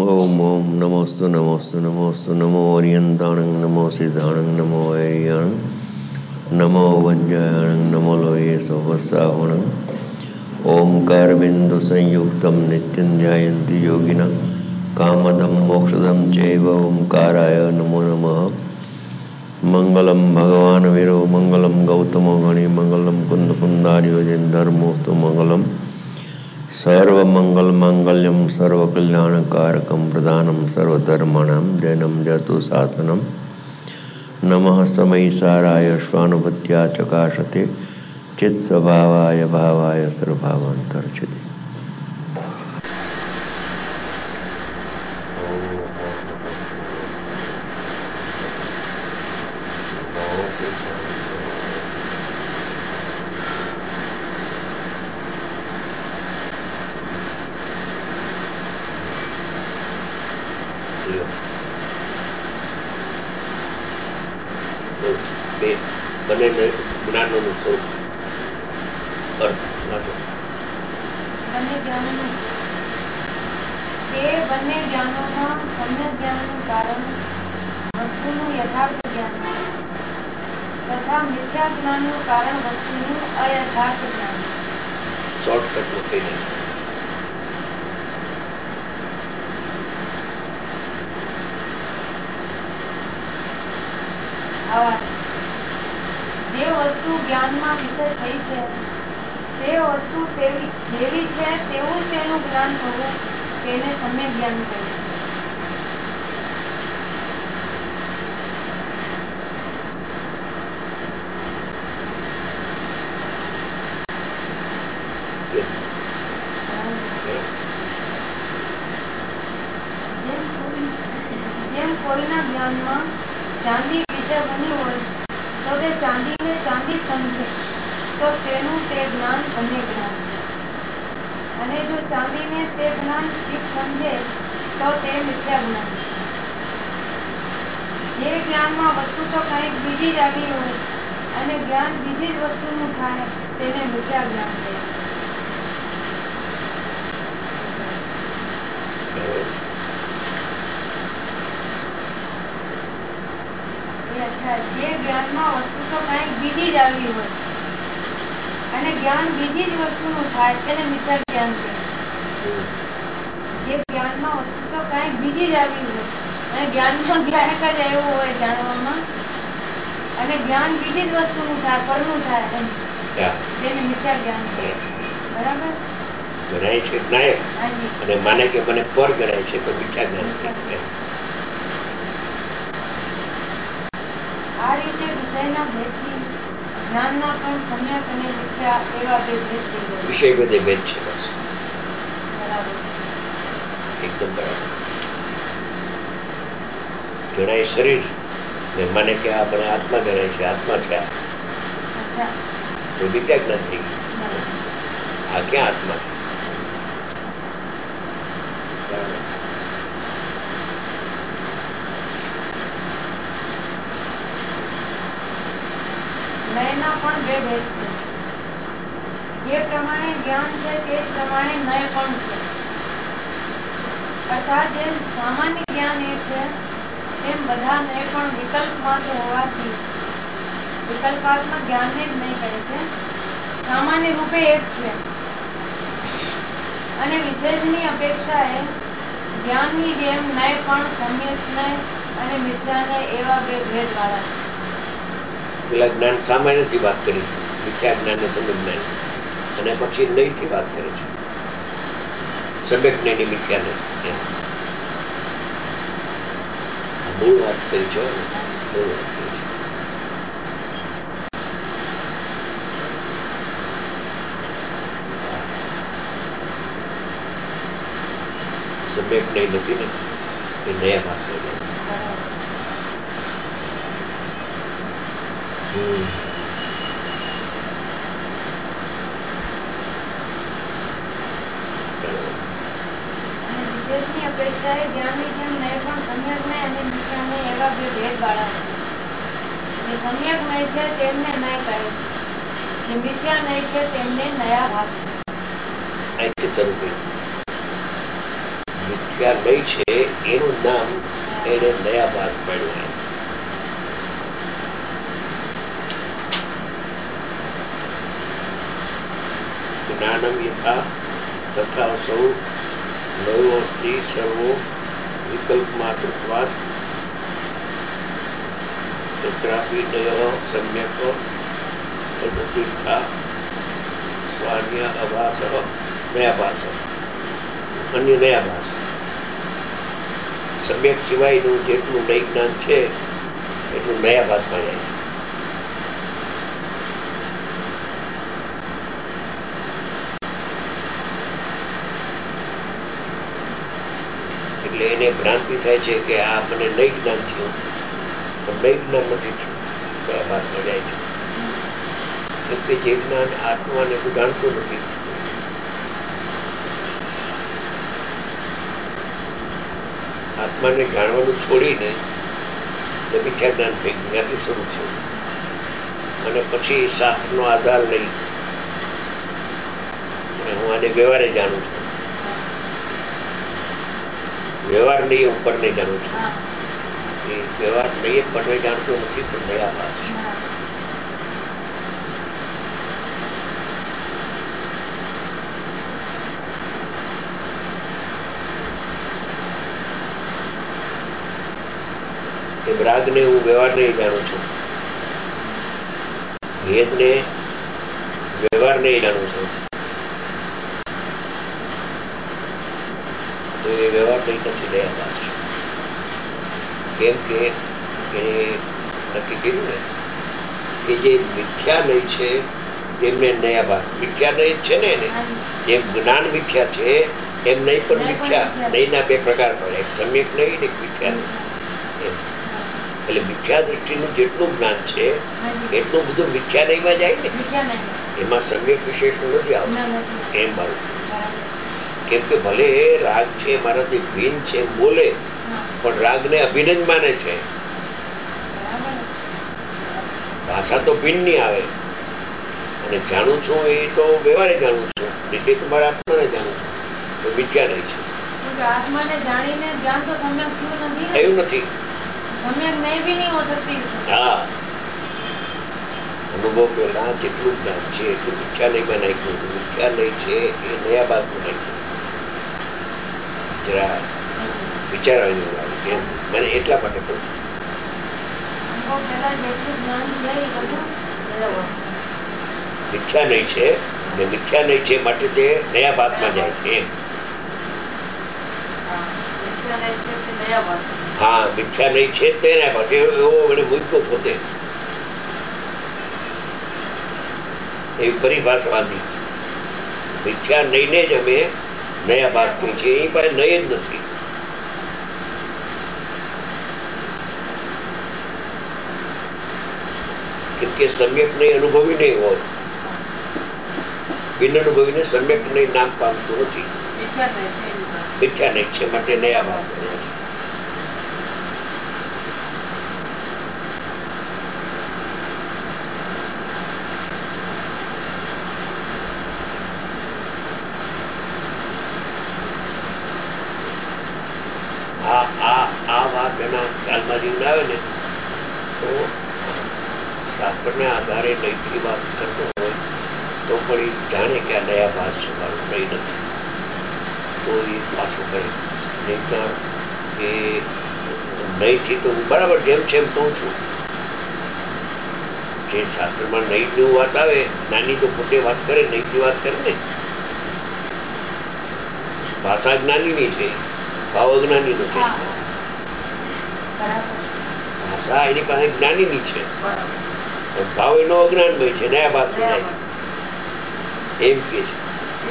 ओम ओम नमोस्तु नमोस्तु नमोस्तु नमो ओरियंताणं नमो सिद्धाणं नमो ऐरियाणं नमो वज्रायणं नमो लोये सोवसावणं ओंकार बिंदु संयुक्तं नित्यं ध्यायन्ति योगिनः कामदं मोक्षदं चैव ओंकाराय नमो नमः। मंगलम भगवान वीरो मंगलम गौतमो गणि मंगलम कुंद कुंदार्यो जन धर्मोस्तु मंगलम सर्वमंगल मांगल्यम सर्वकल्याणकारकम प्रदानम सर्वधर्माणां जैनम जतु शासनम नमः समयिसाराय स्वानुभूत्या चकाशते चित्स्वभावाय भावाय सर्वभावान्तर्चते। બંને જ્ઞાનોનું સ્વરૂપ અર્થ વાંચો. બંને જ્ઞાનોનું તે બંને જ્ઞાનોમાં સમ્યક જ્ઞાનનું કારણ વસ્તુનું યથાર્થ જ્ઞાન છે તથા મિથ્યા જ્ઞાનનું કારણ વસ્તુનું અયથાર્થ જ્ઞાન છે. શોર્ટકટમાં કહી દે. જે વસ્તુ જ્ઞાનમાં વિષય થઈ છે તે વસ્તુ જેવી છે તેવું જ તેનું જ્ઞાન થવું તેને સમ્યક જ્ઞાન કહે છે. જેમ કોઈના જ્ઞાનમાં ચાંદી વિષય બની હોય તો તે ચાંદીને ચાંદી સમજે તો તેનું તે જ્ઞાન સમ્યક જ્ઞાન છે અને જો ચાંદીને તે જ્ઞાન શીખ સમજે તો તે મિથ્યા જ્ઞાન છે. જે જ્ઞાનમાં વસ્તુ તો કંઈક બીજી જ આવી હોય અને જ્ઞાન બીજી જ વસ્તુનું થાય તેને મિથ્યા જ્ઞાન કહે છે. જે જ્ઞાનમાં વસ્તુ તો કંઈક બીજી જ આવી હોય અને જ્ઞાન બીજી જ વસ્તુનું થાય તેને મિથ્યા જ્ઞાન કહે છે. જે જ્ઞાનમાં વસ્તુ તો કંઈક બીજી જ આવી હોય અને જ્ઞાનમાં ક્યારેક જ એવું હોય જાણવામાં અને જ્ઞાન બીજી જ વસ્તુનું થાય પરનું થાય એમ તેને મિથ્યા જ્ઞાન કહે છે. બરાબર ગણાય છે જ્ઞાયક અને માને કે મને પર ગણાય છે તો મિથ્યા જ્ઞાન કહે. આ રીતે વિષયના ભેદથી જ્ઞાનના પણ સમ્યક અને મિથ્યા એવા બે ભેદ થઈ ગયા. વિષય બધે ભેદ છે બસ. બરાબર એકદમ બરાબર. ગણાય શરીર ને મને કે આ મને આત્મા ગણાય છે આત્મા છે તો મિથ્યા જ્ઞાન થઈ ગયું. આ ક્યાં આત્મા છે? લયના પણ બે ભેદ છે. જે પ્રમાણે જ્ઞાન છે તે જ પ્રમાણે નય પણ છે. અર્થાત જે સામાન્ય જ્ઞાન એ છે તેમ બધા નય પણ વિકલ્પ માત્ર હોવાથી વિકલ્પાત્મક જ્ઞાનને જ નય કહે છે. સામાન્ય રૂપે એક છે અને વિશેષની અપેક્ષાએ જ્ઞાનની જેમ નય પણ સમ્યક નય અને મિથ્યા નય એવા બે ભેદ વાળા છે. પેલા જ્ઞાન સામાન્યથી વાત કરી છે મિથ્યા જ્ઞાન ને સમ્યક જ્ઞાન અને પછી નયથી વાત કરે છે સમ્યક જ્ઞાની મિથ્યા નય. મૂળ વાત કરી છે મૂળ વાત કરી છે. સમ્યક નય નથી ને એ નયા વાત કરી. વિશેષની અપેક્ષાએ જ્ઞાનની જેમ નય પણ સમ્યક નય અને મિથ્યા નય એવા બે ભેદ વાળા છે. જે સમ્યક નય છે તેમને નય કહે છે, જે મિથ્યા નય છે તેમને નયા ભાસ છે. કે આ નહીં છે એનું નામ એને નયા ભાસ પાડ્યું. જ્ઞાનમ યથા તથા સૌ નયો અસ્તિ સર્વો વિકલ્પ માત્રત્વાત્ તત્રાપી નયો સમ્યક તદતીર્થા સ્વાન્ય અભાસ નયાભાસ અન્ય નયાભાસ. સમ્યક સિવાયનું જેટલું નય જ્ઞાન છે એટલું નયાભાસમાં જાય. એટલે એને ભ્રાંતિ થાય છે કે આ મને નય જ્ઞાન થયું, પણ નય જ્ઞાન નથી થયું, નયાભાસમાં જાય છે. કેમ કે જે જ્ઞાન આત્માને જાણતું નથી. આત્માને જાણવાનું છોડીને મિથ્યા જ્ઞાન થઈ ગયું, ત્યાંથી શરૂ થયું. અને પછી શાસ્ત્રનો આધાર લઈ હું આને વ્યવહારે જાણું છું. વ્યવહાર નહીં હું પરને જાણું છું. એ વ્યવહાર નહીં પરને જાણતો નથી, પણ નયાભાસ છે. રાગને હું વ્યવહાર નહીં જાણું છું, ભેદને વ્યવહાર નહીં જાણું છું, તો એ વ્યવહાર નહીં નથી નયાભાસ. કેમ કે એને નક્કી કર્યું ને કે જે મિથ્યા નહીં છે તેમને નયાભાસ. મિથ્યા નહીં છે ને એને જેમ જ્ઞાન મિથ્યા છે એમ નહીં પણ મિથ્યા. નહીંના બે પ્રકાર પડે, એક સમ્યક નહીં ને એક મિથ્યા નહીં. એટલે મિથ્યા દ્રષ્ટિનું જેટલું જ્ઞાન છે એટલું બધું મિથ્યા નહીંમાં જાય ને, એમાં સમ્યક વિશેષણ નથી આવતું. એમ મારું. કેમ કે ભલે રાગ છે મારાથી ભિન્ન છે બોલે, પણ રાગને અભિન્ન જ માને છે. ભાષા તો ભિન્ન ની આવે. અને જાણું છું એ તો વ્યવહારે જાણું છું, એટલે તમારા આત્માને જાણું છું, તો મિથ્યા નહીં છે. આત્માને જાણીને જ્ઞાન તો સમ્યક થયું નથી. સમ્યક નહીં ભી નહીં હો શકતી. હા, અનુભવ પહેલા જેટલું જ્ઞાન છે એટલું મિથ્યા નહીં નાખ્યું. મિથ્યા નહીં છે એ નયાભાસ નાખ્યું. જરા વિચારવાની વાત કેમ મને એટલા માટે કહું છું. મિથ્યા નહીં છે ને મિથ્યા નહીં છે માટે તે નયાભાસમાં જાય છે. એમ હા, મિથ્યા નહીં છે તે નયાભાસ એવો મને મૂક્યો પોતે એવી પરિભાષા બાંધી. મિથ્યા નહીને જ અમે નયાભાસ કહી છે. એની પાસે નય જ નથી. કેમ કે સમ્યક નહીં અનુભવી નહીં હોય. બિન અનુભવીને સમ્યક નહીં નામ પામતું નથી. મિથ્યા નહીં છે માટે નયાભાસ. આ વાત એના ખ્યાલમાં જેવું આવે ને તો શાસ્ત્રને આધારે નહીંથી વાત કરતો હોય તો પણ એ જાણે કે આ નયાભાસ છે, મારું નહીં નથી, તો એ પાછું કહે. નહીંતર એ નહીંથી તો હું બરાબર જેમ છે એમ કહું છું. જે શાસ્ત્રમાં નહીંની વાત આવે, જ્ઞાની તો પોતે વાત કરે, નહીંથી વાત કરે ને. ભાષા જ્ઞાનીની છે, ભાવ અજ્ઞાનીનો છે. ભાષા એની પાસે જ્ઞાનીની છે, પણ ભાવ એનો અજ્ઞાનમય છે, નયાભાસ જાય એમ કે છે.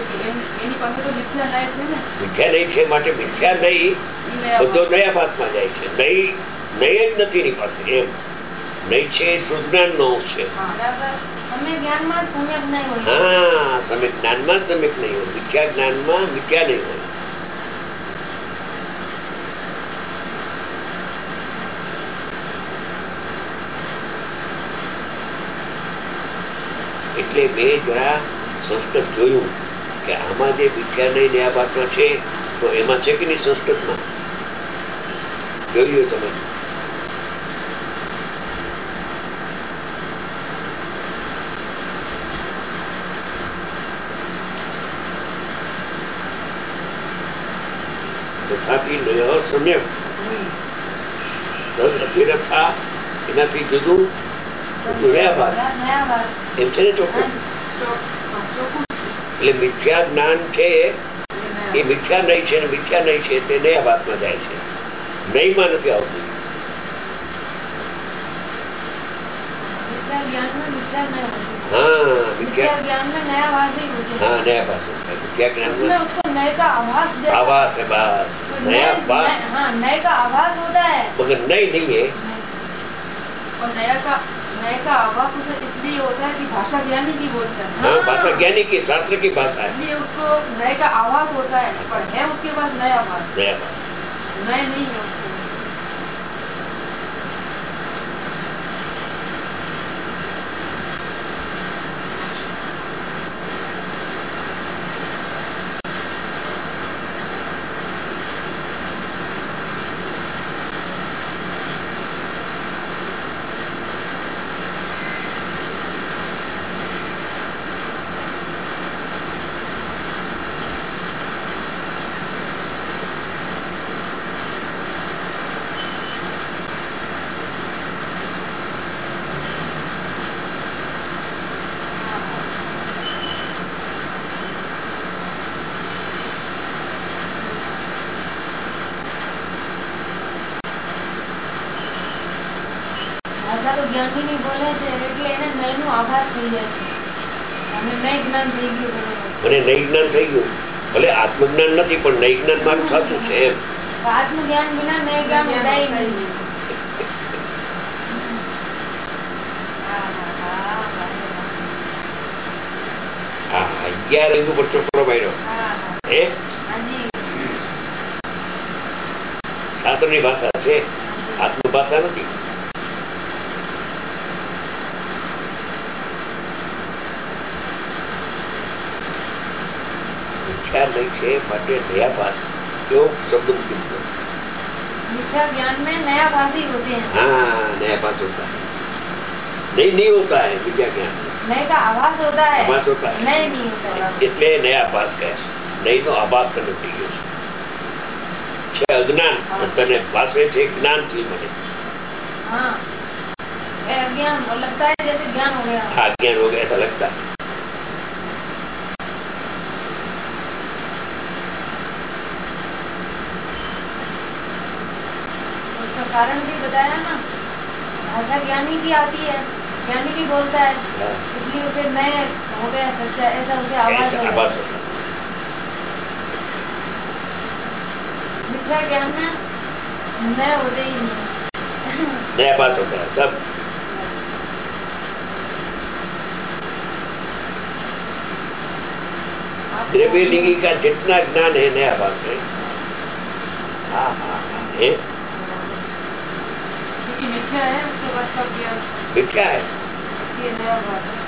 મિથ્યા નહીં છે માટે મિથ્યા નહીં બધો નયાભાસમાં જાય છે. નહીં જ નથી એની પાસે. એમ નહીં છે એ શુદ્ધજ્ઞાનનો અંશ છે. હા, સમ્યક જ્ઞાનમાં સમ્યક નહીં હોય. મિથ્યા જ્ઞાનમાં મિથ્યા નહીં હોય. એટલે મેં જરા સંસ્કૃત જોયું કે આમાં જે મિથ્યા નહીં નયાભાસમાં છે તો એમાં છે કે નહીં સંસ્કૃતમાં? જોયું તમે? તથાપી નય સમ્યક અધિરથા એનાથી જુદું નયાભાસ એમ છે ને ચોખ્ખું. એટલે મિથ્યા જ્ઞાન છે એ મિથ્યા નહીં છે ને મિથ્યા નહીં છે તે નયાભાસમાં જાય છે, નહીંમાં નથી આવતું. हाँ मिथ्या ज्ञान में नया आभास ही होता है। हाँ नया आभास होता है मिथ्या ज्ञान उसमें में उसको नए का आभास जैसा आभास है बस नया आभास हाँ नए का आभास होता है मगर नई नहीं है। और नए का आभास उसे इसलिए होता है कि भाषा ज्ञानी की बोलता है। हाँ भाषा ज्ञानी की शास्त्र की भाषा है इसलिए उसको नए का आभास होता है, पर है उसके पास नया आभास, नया आभास नए नहीं है उसके। ભાષા તો જ્ઞાની બોલે છે એટલે એને નયનું આભાસ થઈ જાય છે અને નય જ્ઞાન થઈ ગયું બરોબર. મને નઈ જ્ઞાન થઈ ગયું, ભલે આત્મજ્ઞાન નથી પણ નઈ જ્ઞાન મારું સાચું છે એમ. આત્મજ્ઞાન વિના નય જ્ઞાન ઉડાય નહીં. હા 11 રંગ ઉપર ચોપડો માર્યો હે શાસ્ત્રની ભાષા છે, આત્મભાષા નથી. ખ્યાલ નહીં છે માટે નયા ભાષ કેવો શબ્દ મૂકી દીધો. मिथ्या ज्ञान में नया आभास ही होते हैं. हाँ नया भाष होता है, नहीं होता है विद्या ज्ञान में. नए का आभास होता है, आभास होता है, नए नहीं होता है. इसलिए नया आभास કહે છે. નહીં નો આભાસ કરવો જોઈએ છે અજ્ઞાન તને ભાષે છે જ્ઞાનથી મને. हाँ ये अज्ञान वो लगता है जैसे ज्ञान हो गया. हाँ ज्ञान हो गया ऐसा लगता है. उसका कारण भी बताया ना, भाषा ज्ञानी की आती है, ज्ञानी की बोलता है, इसलिए उसे नए हो गया सच्चा ऐसा उसे आभास हो गया. मिथ्या ज्ञान में नए होते ही नहीं. नया बात होता है सब. द्रव्य लिंगी का जितना ज्ञान है नया बात है. हाँ हाँ है क्योंकि मिथ्या है उसके बाद सब ज्ञान मिथ्या है, ये नया बात है.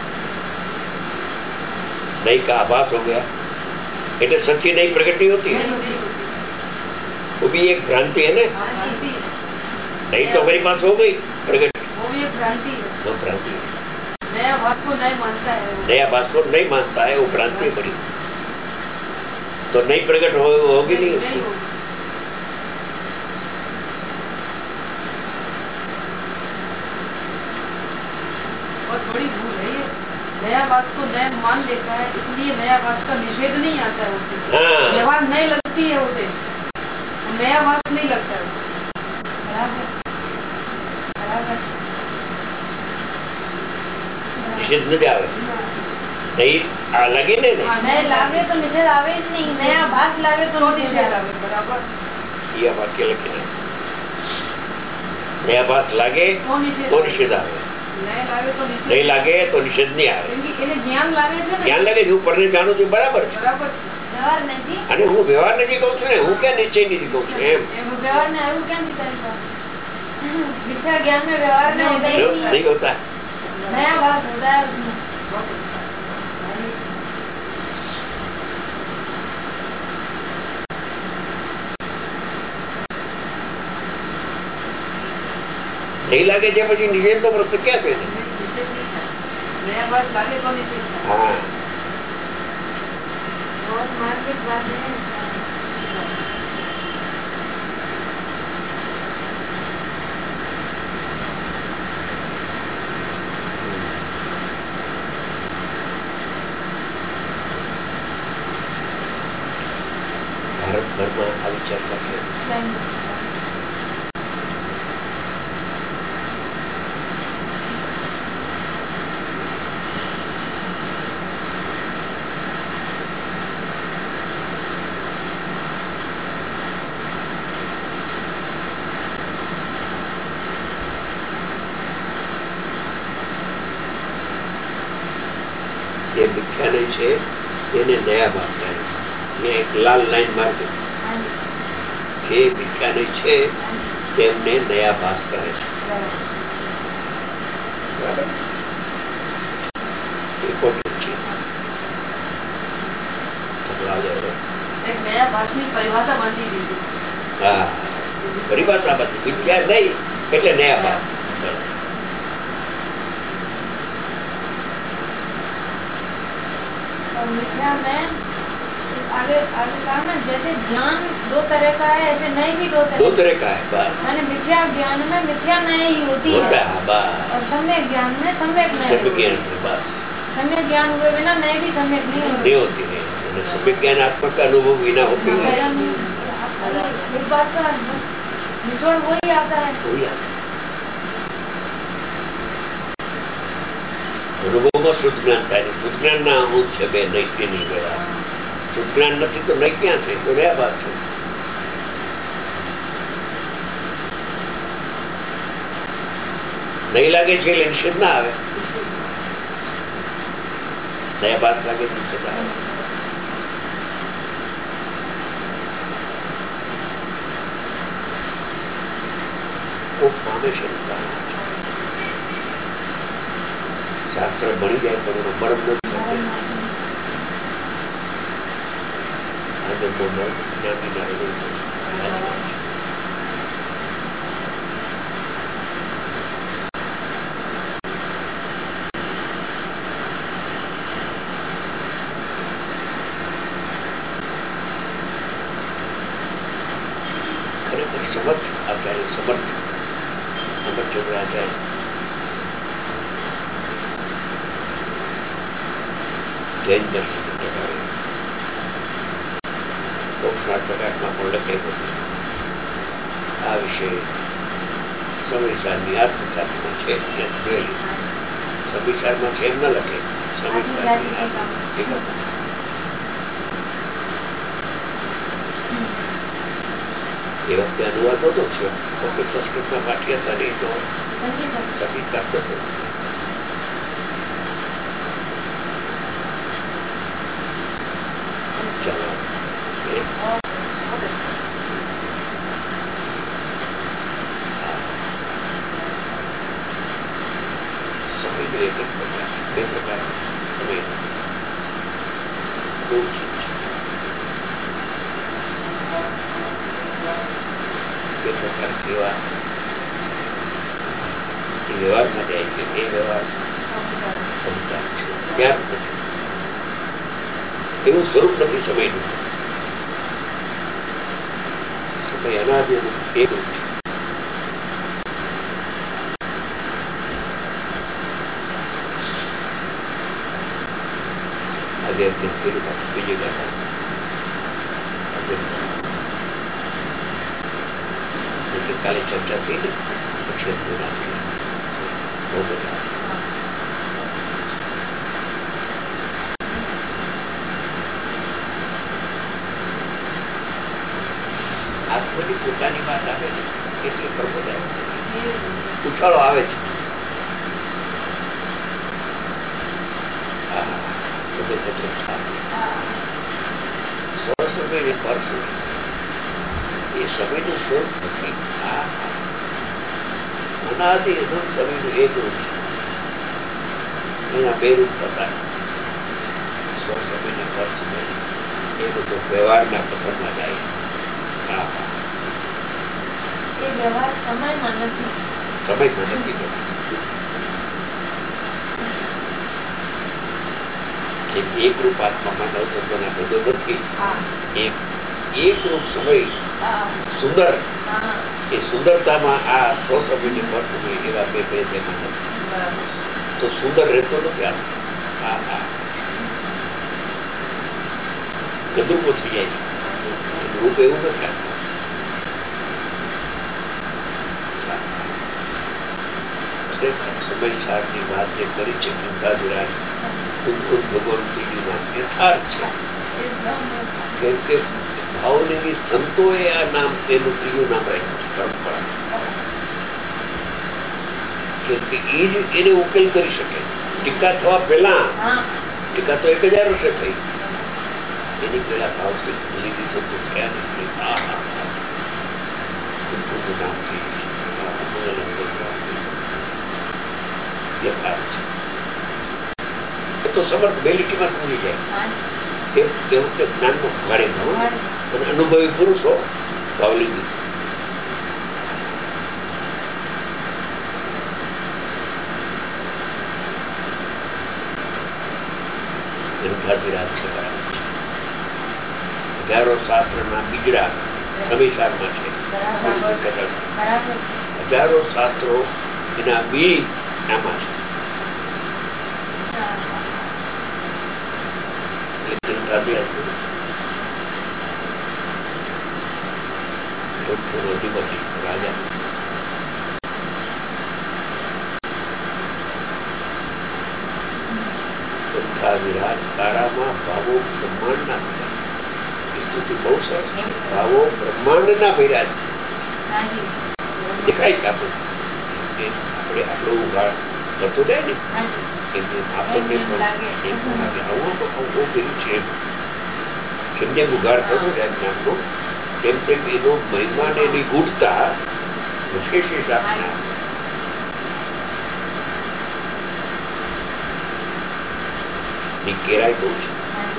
नहीं का आभास हो गया એટલે સત્ય नहीं प्रकट नहीं होती है, नहीं होती, वो भी एक भ्रांति है ना. भ्रांति है, नहीं तो हमारे पास हो गई प्रकट, वो भी एक भ्रांति है. वो भ्रांति है. नया भास को नहीं मानता है वो. नया भास को नहीं मानता है वो भ्रांति है बड़ी, तो नहीं प्रकट होगी नहीं उसको. होगी. बहुत बड़ी भूल है ये. नया वास को नया मान लेता है इसलिए नया वास का निषेध नहीं आता है उसे. हाँ व्यवहार नई लगती है उसे, नया वास नहीं लगता है उसे. बराबर बराबर. निषेध नहीं आवे, नहीं लगे ने नए लागे तो निषेध आवे ही नहीं, नया आभास लागे तो तो निषेध निषेध आवे. आवे. बराबर. ये वाक्य लगे ने. नया भास लागे तो निषेध तो आवे. निषेध आवे, नए लागे तो निषेध. नहीं लागे तो निषेध नहीं आवे. કેમ કે એને જ્ઞાન લાગે છે ને. જ્ઞાન લાગે છે હું પરને જાણું છું બરાબર છે, બરાબર છે. વ્યવહાર નથી. અને હું વ્યવહાર નથી કહું છું ને, હું ક્યાં નિશ્ચય નથી કહું છું એમ. व्यवहार में आयु क्या निकलता. मिथ्या ज्ञान में व्यवहार में होता ही नहीं. नहीं होता. नया आभास होता है उसमें. बहुत अच्छा. નહીં લાગે છે પછી નિષેધનો પ્રશ્ન ક્યાં છે? નિષેધ નહીં થાય. નયાવાસ લાગે તો નિષેધ થાય. હા, बहुत मार्मिक बात है। अच्छी बात है. ભારતભરમાં આવી ચર્ચા છે. જે મિથ્યા નહીં છે તેને નયાભાસ કહે. અહીંયા એક લાલ લાઈન માર્ક. જે મિથ્યા નહીં છે તેમને નયાભાસ કહે છે. બરાબર? ઇમ્પોર્ટન્ટ છે. સમજાવે હવે. એક નયા ભાષની પરિભાષા બાંધી દીધી. હા, પરિભાષા બધી મિથ્યા નહીં એટલે નયાભાસ. સરસ. और मिथ्या में आगे आगे कहा ना, जैसे ज्ञान दो तरह का है ऐसे नए भी दो दो तरह तरह का है. बस माने मिथ्या ज्ञान में मिथ्या नए ही होती होता है है. बस और सम्यक ज्ञान में सम्यक नए सम्यक होती ज्ञान है। में बस सम्यक ज्ञान हुए बिना नए भी सम्यक नहीं नहीं होते। होती है. અને सम्यक ज्ञानात्मक का अनुभव बिना होते हुए एक बात का बस निचोड़ वही आता है। वही आता. અનુભવમાં શુદ્ધ જ્ઞાન થાય ને શુદ્ધ જ્ઞાનના અમુક છે બે નૈત્યની વ્યવહાર. શુદ્ધ જ્ઞાન નથી તો નહીં ક્યાં છે? તો નયાભાસ છે. નહીં લાગે છે એટલે નિષેધ ના આવે. નયાભાસ લાગે નિષેધ આવે. કોક પામે છે શાસ્ત્ર ભણી જાય પણ એનો મરમ નથી સમજે. આનંદનો મરમ જ્ઞાનીના હૃદય છે. ખરેખર સમર્થ આચાર્ય સમર્થ અમરચંદ્ર આચાર્ય જૈન દર્શન પ્રકારે મોક્ષનાથ પ્રકાશમાં પણ લખેલું છે. આ વિશે સમિસારની આત્મખ્યાતિમાં છે ત્યાં જોયેલું. સમિસારમાં છે એમ ન લખે. સમિસારની આત્મખ્યાતિ એ વખતે અનુવાદ નહોતો થયો. પોતે સંસ્કૃતમાં પાઠી હતા નહીં તો સમજી શકતો હતો. ચાલો સમયનો એક જ પ્રકાર બે પ્રકાર સમય બહુ છે. બે પ્રકાર કેવા એ વ્યવહારમાં જાય છે. એ વ્યવહાર અવતાર છે. જ્ઞાન નથી. એવું સ્વરૂપ નથી સમયનું. સમય અનાદિનું એકલું છે. આજે અધ્યયન કર્યું બીજી ગાતા કાલે ચર્ચા થઈ ને પછી અધ્યયન બહુ બધા આત્માની પોતાની વાત આવે ને એટલે પ્રબોધ ઉછાળો આવે છે. હા પ્રબોધ એટલે સ્વસમય ને પરસમય એ સમયનું સ્વરૂપ નથી. આ અનાદિ અનંત સમયનું એક રૂપ છે. એના બે રૂપ થતા સ્વસમય ને પરસમય એ બધું વ્યવહારના પથનમાં જાય. એ વ્યવહાર સમયમાં નથી. સમયમાં નથી રહેતું. એક રૂપ આત્મામાં નવતત્વના ભેદો નથી. એકરૂપ સમય સુંદર, એ સુંદરતામાં આ 100 સમયની પટની એવા બે ભેદ એમાં નથી. તો સુંદર રહેતો નથી. આ ગદરૂપો થઈ જાય છે. રૂપ એવું નથી આપતું. સમયસારની વાત જે કરી છે ગંગાધીરાજ ખુદ ભગવાન શ્રીજીમાં યથાર્થ છે. કેમ કે ભાવની સંતોએ આ નામ એનું ત્રીજું નામ રાખ્યું છે પરંપરા. કેમ કે એ જ એને ઉકેલ કરી શકે. ટીકા થવા પહેલા, ટીકા તો 1000 વર્ષે થઈ, એની પેલા ભાવથી લીધી સંતો થયા નથી. નામ થઈ યથાર્થ છે. એ તો સમર્થ બેલિટીમાં સમજી જાય. તે વખતે જ્ઞાનનો ઉઘાડે ભાવ અને અનુભવી પુરુષો ભાવ લીધી. ગંગાધીરાજ છે બરાબર છે. 11 શાસ્ત્રના બીજડા સમયસારમાં છે. 11 શાસ્ત્રો એના બીજ આમાં છે. રાજા ગંગાધીરાજ તારામાં ભાવો બ્રહ્માંડના ભર્યા. સ્તુતિ બહુ સરસ. ભાવો બ્રહ્માંડના ભર્યા છે. દેખાય કે આપણે આપણો ઉઘાડ કરતો જાય ને આપણને આવું કર્યું છે. જેમ ઉઘાડ થતો જાય જ્ઞાનનો, તેમ તેમ એનો મહિમા ને એની ગૂઢતા વિશેષ આપના ની કેરાય બહુ છે.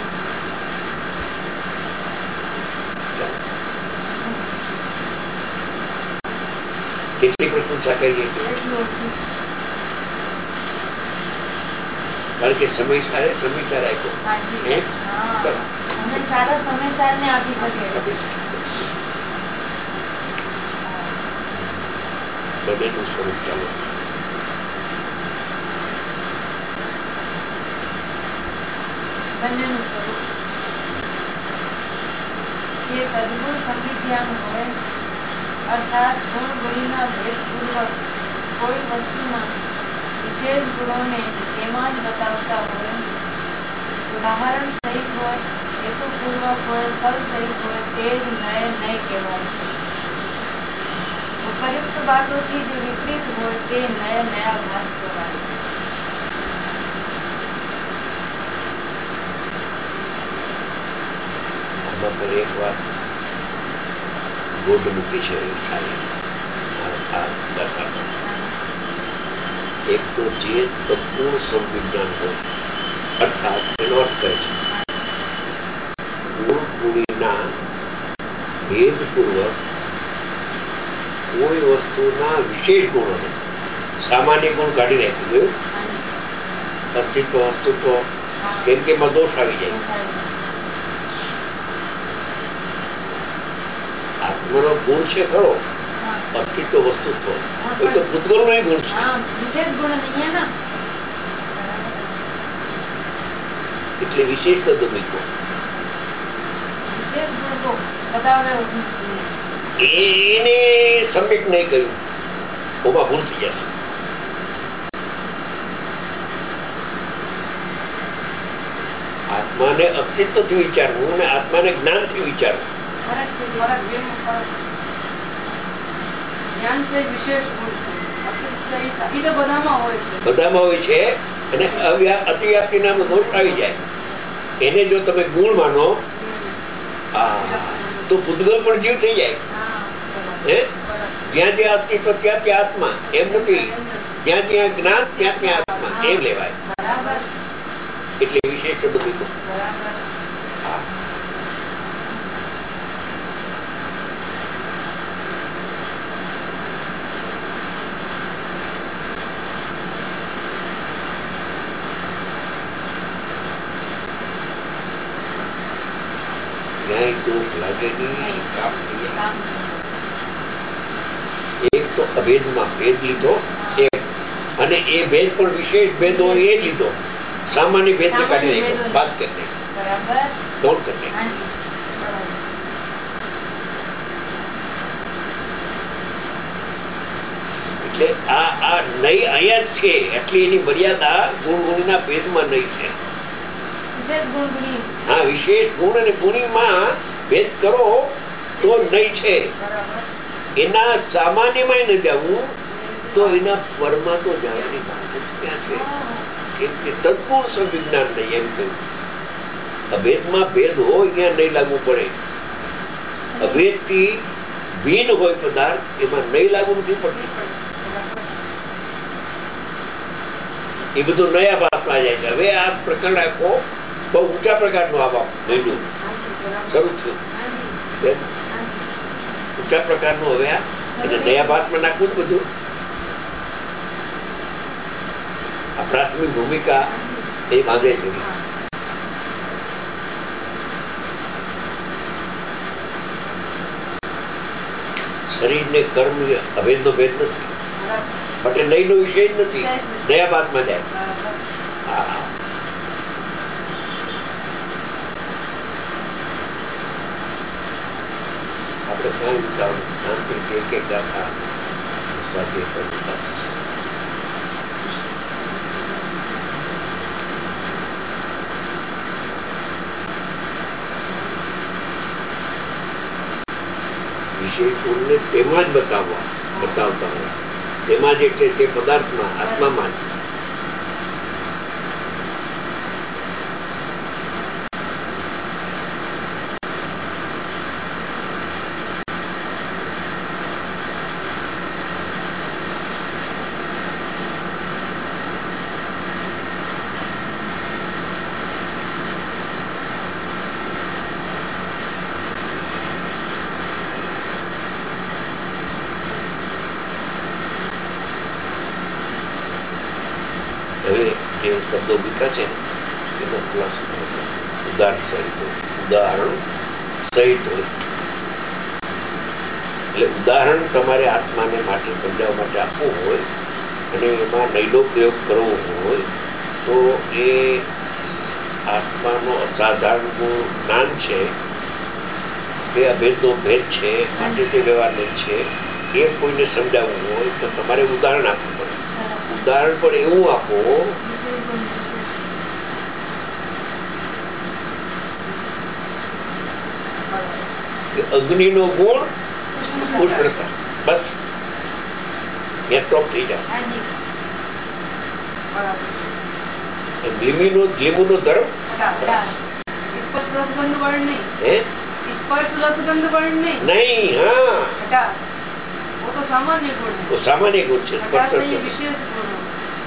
કેટલી પ્રશંસા કરીએ કારણ કે સમયસાર આપ્યો. બંનેનું સ્વરૂપ ચાલો. બંનેનું સ્વરૂપ જે તદગુણ સંવિધાન હોય, અર્થાત ગુણ ગુણીના ભેદપૂર્વક કોઈ વસ્તુના વિશેષ ગુણોને તેમાં જ બતાવતા હોય, ઉદાહરણ સહિત હોય, હેતુપૂર્વક હોય, ફલ સહિત હોય, તે જ નય કહેવાય છે. ઉપયુક્ત વાતોથી જે વિપરીત હોય તે નયા ભાસ કહેવાય છે. આમાં પણ એક વાત ગોઠ મૂકી છે સારી. એક તો જે તદગુણ સંવિજ્ઞાન હોય, અર્થાત એનો અર્થ કહે છે ગુણ ગુણીના ભેદપૂર્વક કોઈ વસ્તુના વિશેષ ગુણોને, સામાન્ય ગુણ કાઢી નાખ્યું. અસ્તિત્વ કેમ કે એમાં દોષ આવી જાય. આત્માનો ગુણ છે ખરો, અસ્તિત્વ વસ્તુત્વ, એ તો ભૂતગલ નો ગુણ છે. વિશેષ ગુણ નહીં ને, એટલે વિશેષ તદ મૂક્યો. વિશેષ ગુણ તો બતાવે એને સમ્યક નહીં કહ્યું, ઓમાં ભૂલ થઈ જશે. આત્માને અસ્તિત્વથી વિચારવું અને આત્માને જ્ઞાનથી વિચારવું. જ્ઞાન છે વિશેષ ગુણ છે, અસ્તિત્વ એ તો બધામાં હોય છે અને અતિવ્યાપ્તિના દોષ આવી જાય. એને જો તમે ગુણ માનો તો ભૂતગલ પણ જીવ થઈ જાય. જ્યાં જ્યાં અસ્તિત્વ ત્યાં ત્યાં આત્મા એમ નથી, જ્યાં જ્યાં જ્ઞાન ત્યાં ત્યાં આત્મા એમ લેવાય. એટલે વિશેષ શબ્દ મૂકો. એની કામ થઈએ. કામ એક તો અભેદમાં ભેદ લીધો એક, અને એ ભેદ પણ વિશેષ ભેદ હોય એ જ લીધો. સામાન્ય ભેદ ને કાઢી સામાન્ય નાખ્યો, ભેદો. બાદ કરી નાખ્યો, બરાબર. દોડ કરી નાખ્યો. હાજી બરાબર. એટલે આ નહીં અહીંયા જ છે, એટલી એની મર્યાદા ગુણ ગુણીના ભેદમાં નહીં છે. વિશેષ ગુણ ગુણી. હા, વિશેષ ગુણ અને ગુણીમાં ભેદ કરો તો નહીં છે. બરાબર. એના સામાન્યમાં ન જવું તો એના પરમાં તો જવાની વાત જ ક્યાં છે? કેમ કે તત્પૂર્ણ સંવિજ્ઞાન નહીં, એમ કહ્યું. અભેદમાં ભેદ હોય ત્યાં નહીં લાગુ પડે. અભેદથી ભિન્ન હોય પદાર્થ, એમાં નહીં લાગુ નથી પડતું. એ બધું નયા ભાસમાં જાય છે. હવે આ પ્રકરણ આખો બહુ ઊંચા પ્રકારનું આવા બન્યું, શરૂ થયું. બેન, ઊંચા પ્રકારનું હવે આ એને નયા ભાસમાં નાખવું જ બધું. આ પ્રાથમિક ભૂમિકા એ બાંધે છે. શરીરને કર્મ અભેદનો ભેદ નથી, માટે નહીંનો વિષય જ નથી, નયા બાદમાં જાય. હા, આપણે કાંઈ ઉતાવળ શાંતિથી એક એક ગાથા સ્વાધ્યાય કરતા. વિશેષ ગુણને તેમાં જ બતાવતા હોય, તેમાં જ એટલે તે પદાર્થમાં, આત્મામાં જ. હવે જે શબ્દો મૂક્યા છે એનો ખુલાસો ઉદાહરણ સહિત હોય, ઉદાહરણ સહિત હોય. એટલે ઉદાહરણ તમારે આત્માને માટે સમજાવવા માટે આપવું હોય અને એમાં નૈનો પ્રયોગ કરવો હોય તો એ આત્માનો અસાધારણ જ્ઞાન છે, તે અભેદનો ભેદ છે, માટે તે વ્યવહાર નહીં છે, એ કોઈને સમજાવવું હોય તો તમારે ઉદાહરણ આપવું પડે. ઉદાહરણ પણ એવું આપો કે અગ્નિનો ગુણ ઉષ્ણતા, બસ ત્યાં ટોપ થઈ જાય. લીંબુનો ધર્મ હે स्पर्श रसगंध वर्ण नहीं નહીં. હા, हटास वो तो सामान्य गुण है, તો સામાન્ય ગુણ છે. हटास नहीं विशेष गुण है.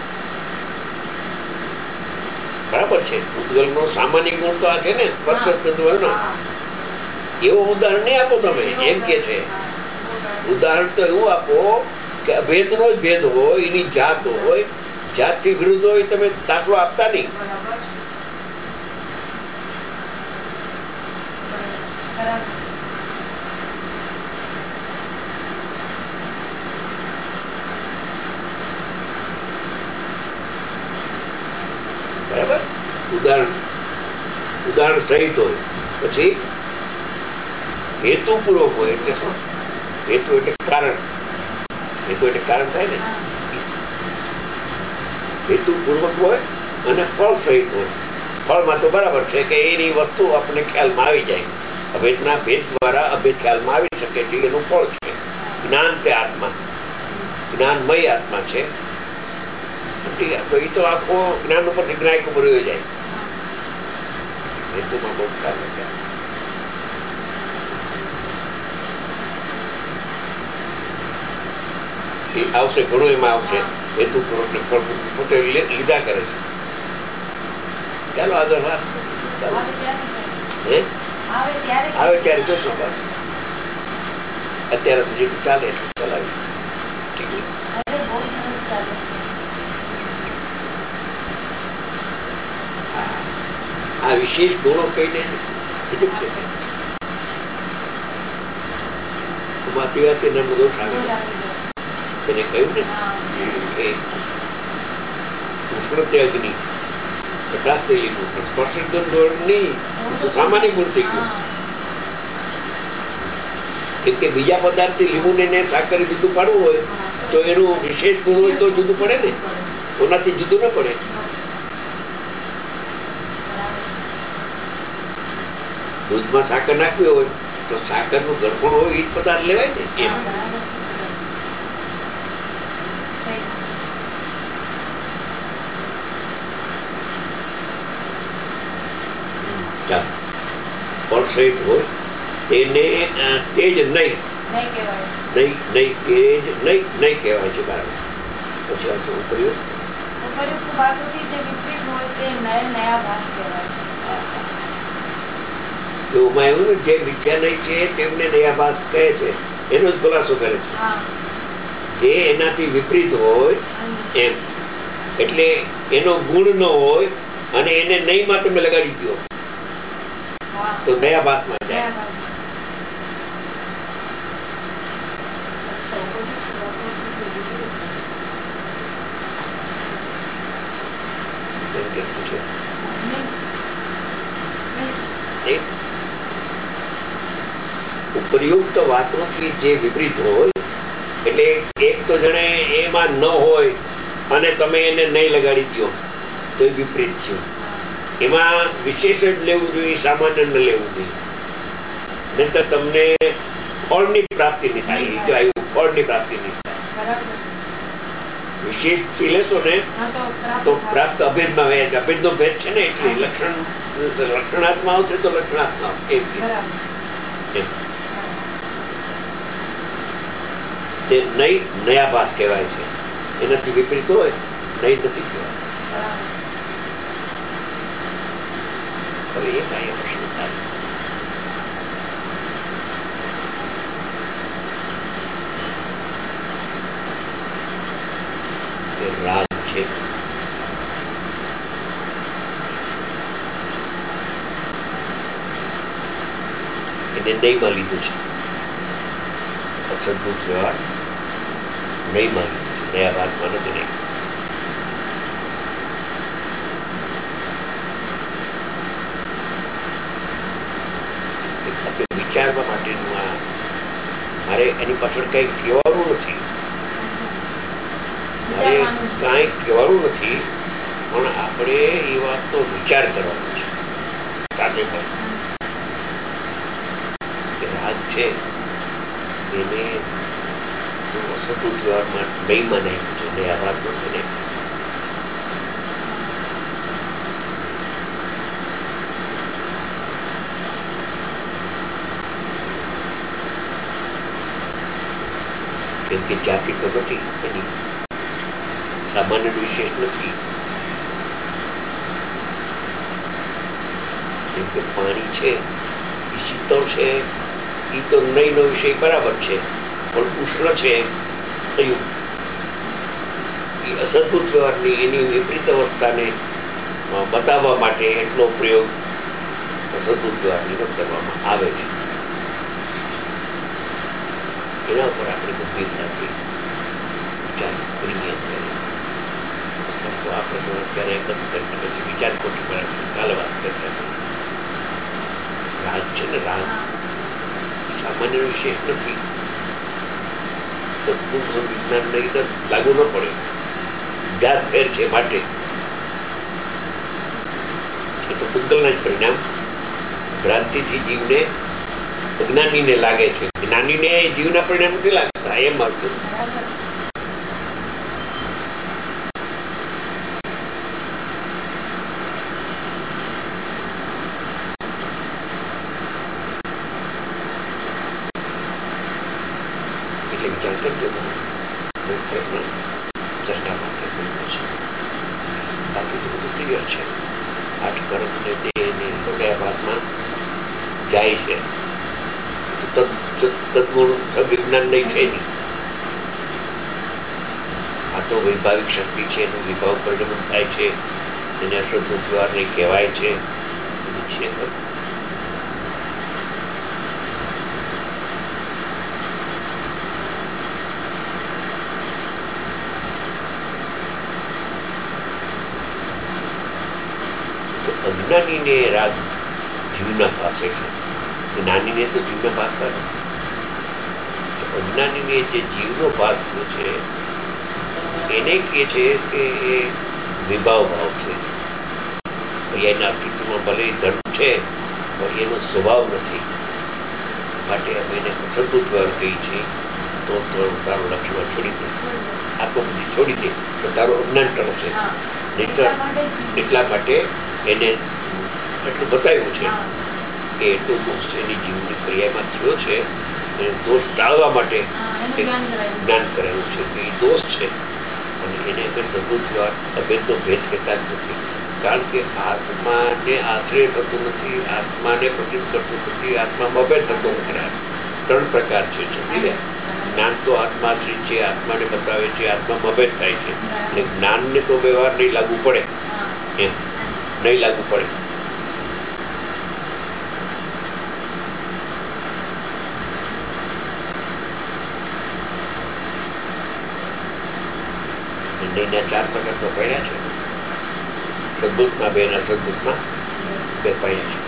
બરાબર છે. ઉદ્ગલનો સામાન્ય ગુણ તો આ છે ને, સ્પર્શ રસગંધ વર્ણ. हाँ, એવું ઉદાહરણ નહીં આપો તમે, એમ કે છે. हाँ, ઉદાહરણ તો એવું આપો કે અભેદનો જ ભેદ હોય, એની જાત હોય, જાતથી વિરુદ્ધ હોય, તમે દાખલો આપતા નહીં. बराबर. બરાબર. બરાબર. ઉદાહરણ સહિત હોય. પછી હેતુપૂર્વક હોય. એટલે શું? હેતુ એટલે કારણ. હેતુ એટલે કારણ થાય ને. હેતુપૂર્વક હોય અને ફળ સહિત હોય. ફળમાં તો બરાબર છે કે એની વસ્તુ આપણને ખ્યાલમાં આવી જાય. અભેદના ભેદ દ્વારા અભેદ ખ્યાલમાં આવી શકે છે, એનું ફળ છે. જ્ઞાન તે આત્મા, જ્ઞાનમય આત્મા છે. તો એ તો આખો જ્ઞાન ઉપરથી જ્ઞાયક ઉપર રહી જાય. હેતુમાં બહુ ખ્યાલ નથી. એ આવશે, ઘણું એમાં આવશે. હેતુપૂર્વક ને ફળપૂર્વક પોતે લીધા કરે છે. ચાલો આગળ વાત. ચાલો હે આવે ત્યારે જોશું. બસ અત્યારે તો જેટલું ચાલે એટલું ચલાવી. ઠીક છે. હવે બહુ સરસ ચાલે છે. આ વિશેષ ગુણો કહીને બીજું કે આમાં અતિવાદી નામનો દોષ આવે દોષ છે. આવી જાય. એને કહ્યું ને હા. કે ઉષ્ણ તે અગ્નિ, પ્રકાશ તે લીંબુ, સ્પર્શ નહીં તો સામાન્ય ગુણ થઈ ગયું. હા. કેમ કે બીજા પદાર્થથી લીંબુને ને સાકર જુદું પાડવું હોય તો એનું વિશેષ ગુણ હોય તો જુદું પડે ને, ઓનાથી જુદું ન પડે. બરાબર. દૂધમાં સાકર નાખવી હોય તો સાકરનું ગળપણ હોય એ જ પદાર્થ લેવાય ને એમ. હા, બરાબર. સહી. ચાલો. પરસેટ હોય તેને તેજ નહીં નહીં કહેવાય છે. નહીં નહીં તેજ નહીં કહેવાય છે. બરાબર. પછી આવશે ઉપરયુક્ત. ઉપયુક્ત વાતોથી જે વિપરીત હોય તે નયા ભાસ કહેવાય છે. તો એમાં એવું ને જે મિથ્યા નહીં છે તેમને નયાભાસ કહે છે, એનો જ ખુલાસો કરે છે. હા. જે એનાથી વિપરીત હોય એમ, એટલે એનો ગુણ ન હોય અને એને નહીંમાં તમે લગાડી દો હા. તો નયાભાસમાં જાય. નયા ભાસ. અચ્છા, ઉપયુક્ત વાતોથી જે વિપરીત. એમ કે પૂછે. નહીં. નહીં. નહીં? ઉપયુક્ત વાતોથી જે વિપરીત હોય એટલે એક તો જણે એમાં ન હોય અને તમે એને નહીં લગાડી દો તો એ વિપરીત છે. એમાં વિશેષ જ લેવું જોઈએ, સામાન્ય ન લેવું જોઈએ. નહીંતર તમને ફળની પ્રાપ્તિ નહીં થાય. એ જો આવ્યું ફળની પ્રાપ્તિ નહીં થાય. બરાબર. વિશેષથી લેશો ને હા, તો તો પ્રાપ્ત પ્રાપ્ત અભેદમાં વહે છે. અભેદનો ભેદ છે ને એટલે લક્ષણાત્મા આવશે તો લક્ષણાત્મા એમ કે. બરાબર. એમ. તે નહીં નયાભાસ કહેવાય છે. એનાથી વિપરીત હોય નહીં નથી કહેવાય. બરાબર. હવે એક અહીંયા પ્રશ્ન થાય કે રાગ છે એને નહીંમાં લીધું છે. અસદભૂત વ્યવહાર નહીંમાં લીધું છે, નયાભાસમાં નથી નહીં. વિચારવા માટેનું આ મારે એની પાછળ કંઈ કહેવાનું નથી, મારે વિચારવાનું છે. કાંઈ કહેવાનું નથી, પણ આપણે એ વાતનો વિચાર કરવાનો છે સાથે પણ કે રાગ છે એને તો અસદભૂત વ્યવહારમાં નહીંમાં નાખ્યું છે, નયાભાસમાં નથી નાખ્યું. કેમ કે જાતિ તો નથી એની, સામાન્ય વિશેષ નથી. કેમ કે પાણી છે એ શીતળ છે એ તો નહીંનો વિષય બરાબર છે, પણ ઉષ્ણ છે થયું એ અસદભૂત વ્યવહારની એની વિપરીત અવસ્થાને બતાવવા માટે એટલો પ્રયોગ અસદભૂત વ્યવહારની કરવામાં આવે છે. એના ઉપર આપણે ગંભીરતાથી વિચાર કરીએ તો આ પ્રશ્ન અત્યારે એકદમ કરતા પછી વિચાર ખોટી પડે. કાલે વાત કરતા રાગ છે ને, રાગ સામાન્ય વિશેષ નથી. તત્વનું વિજ્ઞાન નહીં લાગુ ન પડે, જાત ફેર છે માટે એ તો પૂતગલના જ પરિણામ ભ્રાંતિથી જીવને અજ્ઞાનીને લાગે છે, જ્ઞાનીને જીવના પરિણામ નથી લાગતા એમ આવતું. બરાબર. એટલે વિચાર કરજો તમે. કોઈ પ્રશ્ન ચર્ચા માટે કોઈ છે? બાકી તો બધું ક્લિયર છે. આઠ કર્મ ને દેહને કયા ભાગમાં જાય છે તદમૂળ વિજ્ઞાન નહીં છે નહીં. આ તો વૈભાવિક શક્તિ છે, એનું વિભાવ પરિણમન થાય છે, એને અસદભૂત વ્યવહાર નહીં કહેવાય છે. બધું છે ખરું. અજ્ઞાનીને રાગ જીવના પાસે છે, જ્ઞાનીને તો જીવના ભાસતા નથી. અજ્ઞાનીને જે જીવનો ભાસ થયો છે એને કહે છે કે એ વિભાવ ભાવ છે. એના અસ્તિત્વમાં ભલે ધર્મ છે પણ એનો સ્વભાવ નથી. માટે અમે એને અસદબુદ્ધ વ્યવહાર કહીએ છીએ. તો તારું લક્ષ્મણ છોડી દે, આત્મબુદ્ધિ છોડી દે તો તારું અજ્ઞાન ટળશે. એટલા માટે એને એટલું બતાવ્યું છે કે એટલો દોષ એની જીવનની ક્રિયામાં થયો છે, એને દોષ ટાળવા માટે જ્ઞાન કરેલું છે કે એ દોષ છે. અને એને અમે સદબુદ્ધ વ્યવહાર અભેદનો ભેદ કહેતા જ નથી. કારણ કે આત્માને આશ્રય થતો નથી, આત્માને પ્રતિત કરતો નથી, આત્મામાં અભેદ થતો નથી. 3 પ્રકાર છે, સમજી ગયા? જ્ઞાન તો આત્માશ્રિત છે, આત્માને બતાવે છે, આત્મામાં અભેદ થાય છે. એટલે જ્ઞાનને તો વ્યવહાર નહીં લાગુ પડે, એમ નહીં લાગુ પડે. નિર્ણયના 4 પ્રકાર તો પડ્યા છે. સદબુદ્ધમાં 2 ને અસદબુદ્ધમાં 2 પડ્યા છે.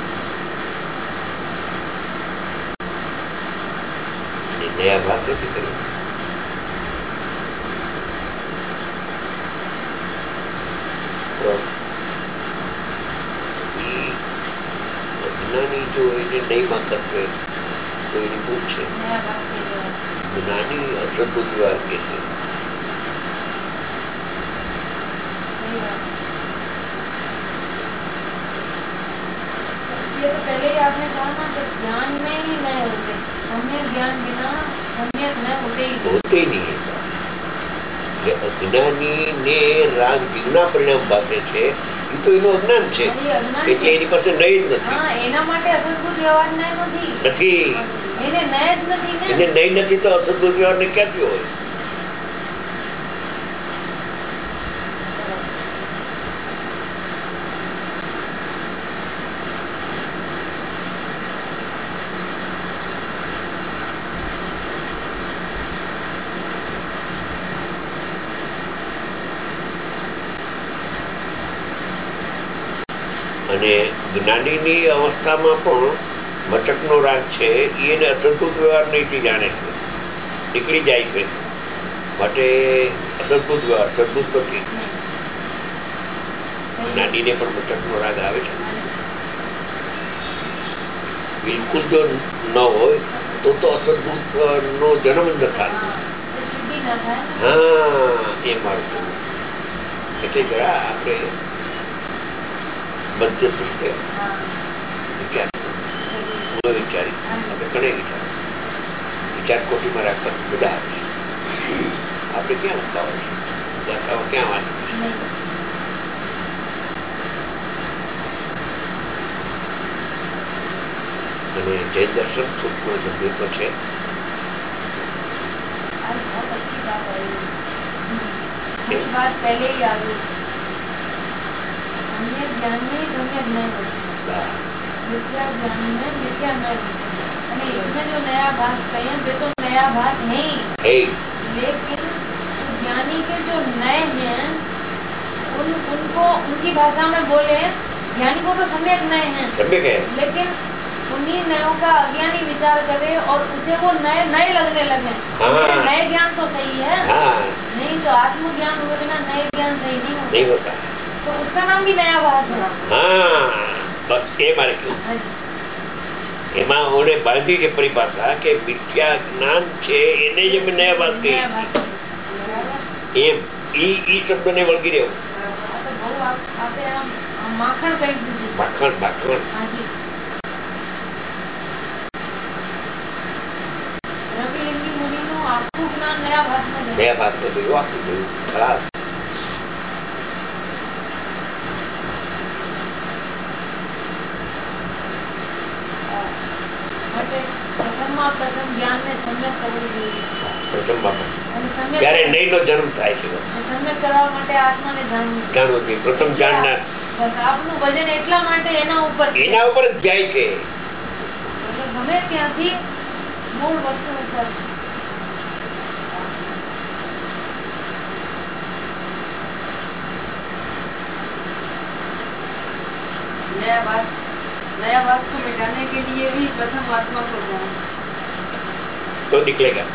નયાભાસ નથી કર્યો. અજ્ઞાની જો એને નહીમાં કરશે તો એની ભૂલ છે. જ્ઞાની અસદબુદ્ધ વ્યવહાર કે છે. ये तो पहले ही आपने कहा ना कि ज्ञान में ही नए होते, सम्यक ज्ञान बिना सम्यक न होते ही नहीं है. અજ્ઞાની ને રાગ જીવના પરિણામ પાસે છે, એ તો એનું અજ્ઞાન છે, એટલે એની પાસે નહીં જ નથી. એના માટે અસદબુદ્ધ વ્યવહાર નથી, એને નય જ નથી ને. એને નહીં નથી તો અસદબુદ્ધ વ્યવહાર ને ક્યાંથી હોય? અને જ્ઞાનીની અવસ્થામાં પણ મચકનો રાગ છે, એને અસદબુદ્ધ વ્યવહાર નહીંથી જાણે છે, નીકળી જાય છે. માટે અસદબુદ્ધ વ્યવહાર સદબુદ્ધ નથી. જ્ઞાનીને પણ મચકનો રાગ આવે છે. બિલકુલ જો ન હોય તો અસદબુદ્ધ નો જન્મ જ ન થાય. હા, એ મારું કહેવું. એટલે જરા આપણે મધ્યસ્થ રીતે વિચારી આપણે ઘણા વિચાર કોટીમાં રાખવાથી બધા આપણે ક્યાં ઉતાવળ છે, ઉતાવળ ક્યાં વાત. અને જૈન દર્શન સૂક્ષ્મ ગંભીર તો છે. बात पहले ही आ गई, सम्यक ज्ञान में सम्यक नहीं होता, मिथ्या ज्ञान में मिथ्या नहीं होता. અને इसमें जो नया भास कहे वे तो नया भास है ही, लेकिन ज्ञानी के जो नए हैं उनको उनकी भाषा में बोले, ज्ञानी को तो सम्यक नए हैं, सम्यक है, लेकिन उन्हीं नयों का अज्ञानी विचार करे और उसे वो नए नए लगने लगे. नए ज्ञान तो सही है, नहीं तो आत्मज्ञान हुए बिना नए ज्ञान सही नहीं होता. तो उसका नाम भी नया भास है. बस ये मारे क्यों એમાં ઓને બાંધી છે પરિભાષા કે મિથ્યા જ્ઞાન છે એને જ અમે નયા ભાસ કહીએ. એમ ઈ શબ્દને વળગી રહેવું. માખણ કહી દીધું. માખણ રવિલિંગી મુનિનું આખું જ્ઞાન નયા ભાસમાં જોયું, આખું જોયું. ખરાબ. પ્રથમ જ્ઞાનને સમ્યક કરવું જોઈએ. ત્યારે નહીંનો જન્મ થાય છે. સમ્યક કરવા માટે આત્માને જાણવું જોઈએ. પ્રથમ જ્ઞાનના બસ આપનું ભજન એટલા માટે એના ઉપર જ જાય છે. ગમે ત્યાંથી મૂળ વસ્તુ ઉપર. नया वास को मिटाने के लिए भी प्रथम आत्मा को जाने तो निकलेगा।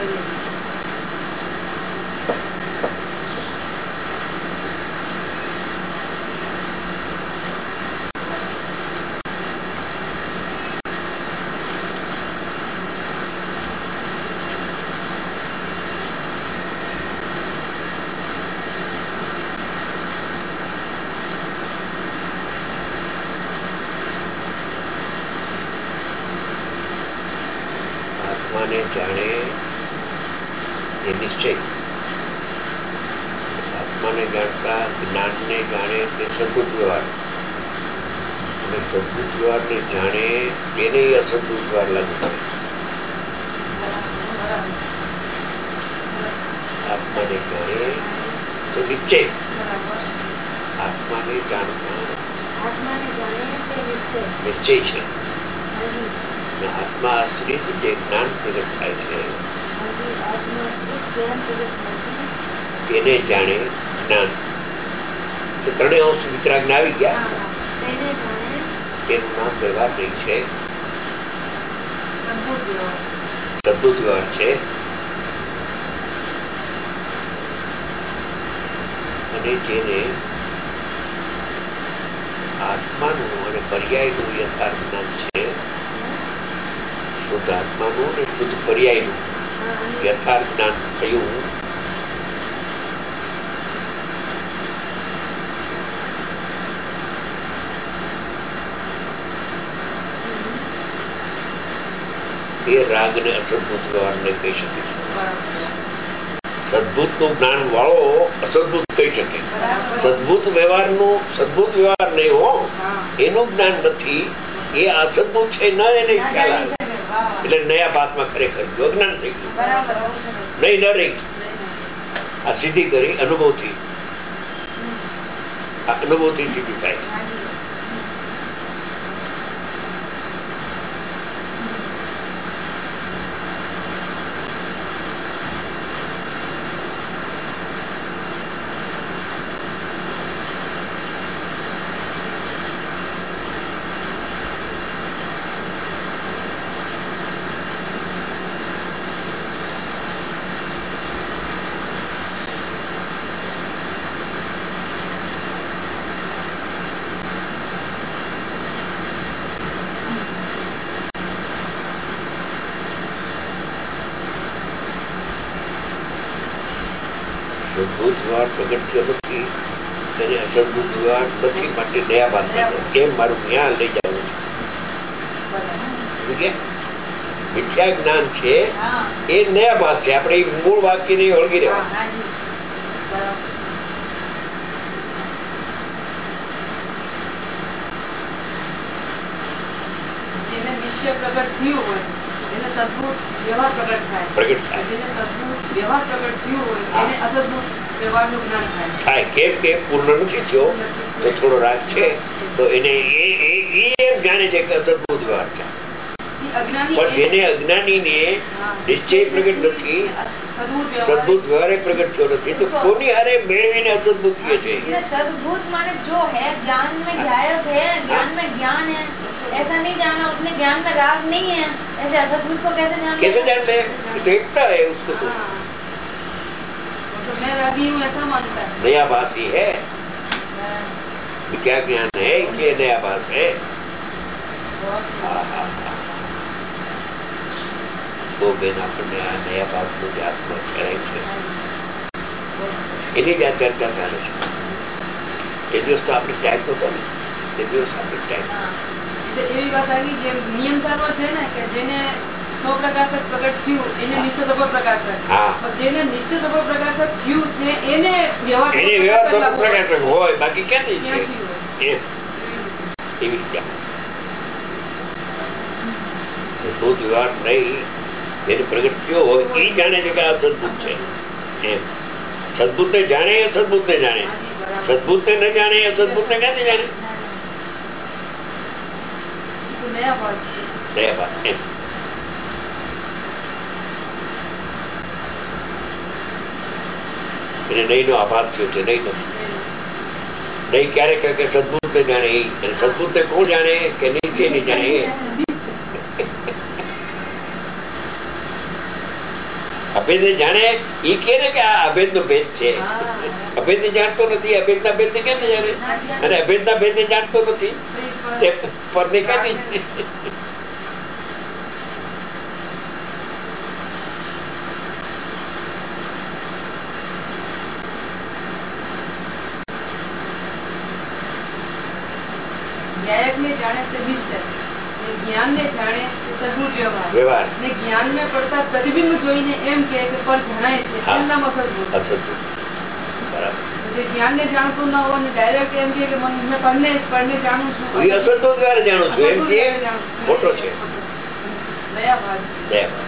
આત્માને જાણે એ નિશ્ચય, આત્માને જાણતા જ્ઞાનને જાણે તે સદબુદ્ધ વ્યવહાર, અને સદબુદ્ધ વ્યવહારને જાણે તેને અસદબુદ્ધ વ્યવહાર લાગુ પડે. આત્માને જાણે તો નિશ્ચય, આત્માને જાણતા નિશ્ચય છે, અને આત્મા આશ્રિત જે જ્ઞાન પ્રગટ થાય છે તેને જાણે જ્ઞાન. તો ત્રણેય અંશ વિતરાગને આવી ગયા. તેનું નામ વ્યવહાર નહીં છે, સદબુદ્ધ વ્યવહાર છે. અને જેને આત્માનું અને પર્યાયનું યથાર્થ જ્ઞાન છે, શુદ્ધ આત્માનું અને શુદ્ધ પર્યાયનું યથાર્થ જ્ઞાન થયું, એ રાગને અસદબુદ્ધ વ્યવહારને કહી શકે છે. સદબુદ્ધનું જ્ઞાન વાળો અસદબુદ્ધ કહી શકે. સદબુદ્ધ વ્યવહાર નહીં હો, એનું જ્ઞાન નથી, એ અસદબુદ્ધ છે ન, એને ખ્યાલ આવે. એટલે નયા ભાતમાં ખરેખર અજ્ઞાન થઈ ગયું, નહીં ન રહી. આ સીધી કરી અનુભવથી, આ અનુભવથી સીધી થાય. સદબુદ્ધ વ્યવહાર પ્રગટ થયો નથી, તેને અસદબુદ્ધ વ્યવહાર નથી, માટે નયા ભાત એમ મારું જ્ઞાન લઈ જવું છે. મિથ્યા જ્ઞાન છે એ નયા ભાત છે. આપણે મૂળ વાક્ય નહીં ઓળખી રહેવા. જેને નિશ્ચય પ્રગટ થયું હોય એને સદબુદ્ધ વ્યવહાર પ્રગટ થાય. જેને સદબુદ્ધ વ્યવહાર પ્રગટ થયું હોય એને અસદબુદ્ધ વ્યવહારનું જ્ઞાન થાય. કેમ કે પૂર્ણ નથી થયો તો થોડો રાગ છે, તો એને એમ જાણે છે કે અસદબુદ્ધ વ્યવહાર છે. પણ જેને અજ્ઞાનીને નિશ્ચય પ્રગટ નથી, સદબુદ્ધ વ્યવહાર પ્રગટ થયો નથી, તો કોની હારે મેળવીને અસદબુદ્ધ કહે છે. सद्भूत माने जो है ज्ञान में ध्यायक है, ज्ञान में ज्ञान है, ऐसा नहीं जाना उसने ज्ञान में राग नहीं है, ऐसे असद्भूत को कैसे जान ले? तो एकता है उसको, तो मैं रागी हूँ ऐसा मानता है. नया भाषी है, क्या ज्ञान है, इसलिए नया भाष है. તો બેન આપણને આ નયા ભાષનું જે આત્મા ખ્યાલ છે એની જ આ ચર્ચા ચાલે છે. એ દિવસ તો આપણે ટાઈમ નતો ને, એ દિવસ આપણે ટાઈમ. એવી વાત આવી જેમ નિયમ સારો છે ને કે જેને સ્વપ્રકાશક પ્રગટ થયું એને નિશ્ચય સભો પ્રકાશક, જેને નિશ્ચય સભો પ્રકાશક થયું છે એને વ્યવહાર સભો પ્રકાશક હોય, બાકી ક્યાંથી છે એવી રીતે સદબુદ્ધ વ્યવહાર નહીં એને પ્રગટ થયો હોય એ જાણે છે કે આ સદબુદ્ધ છે. એમ સદબુદ્ધને જાણે એ સદબુદ્ધને જાણે, સદબુદ્ધને ન જાણે એ સદબુદ્ધને ક્યાંથી જાણે. નયા વાત એમ. એને નહીં નો આભાર થયો છે, નહીં નથી. નહીં ક્યારેક કે સદબુદ્ધ સદબુદ્ધ જાણે એ, અને સદબુદ્ધ કોણ જાણે કે નિશ્ચય નહીં જાણે એ. અભેદ જાણે એ કે ને કે આ અભેદ નો ભેદ છે. અભેદ ને જાણતો નથી, અભેદ ના ભેદ ને ક્યાંથી જાણે? અને અભેદ ના ભેદ ને જાણતો નથી તે પર ને ક્યાંથી? જ્ઞાયક ને જાણે તે નિશ્ચય, જ્ઞાન ને જાણે તે સદબુદ્ધ વ્યવહાર, ને જ્ઞાન में પડતા પ્રતિબિંબ જોઈને એમ કે પર જણાય છે એનું નામ અસદબુદ્ધ. બરાબર. જે જ્ઞાન ને જાણતું ન હોય ને ડાયરેક્ટ એમ કે મને પડને જાણું છું, એ અસદબુદ્ધ દ્વારા જાણું છું એમ કે ખોટો છે. દયાવાદ છે. દયાવાદ.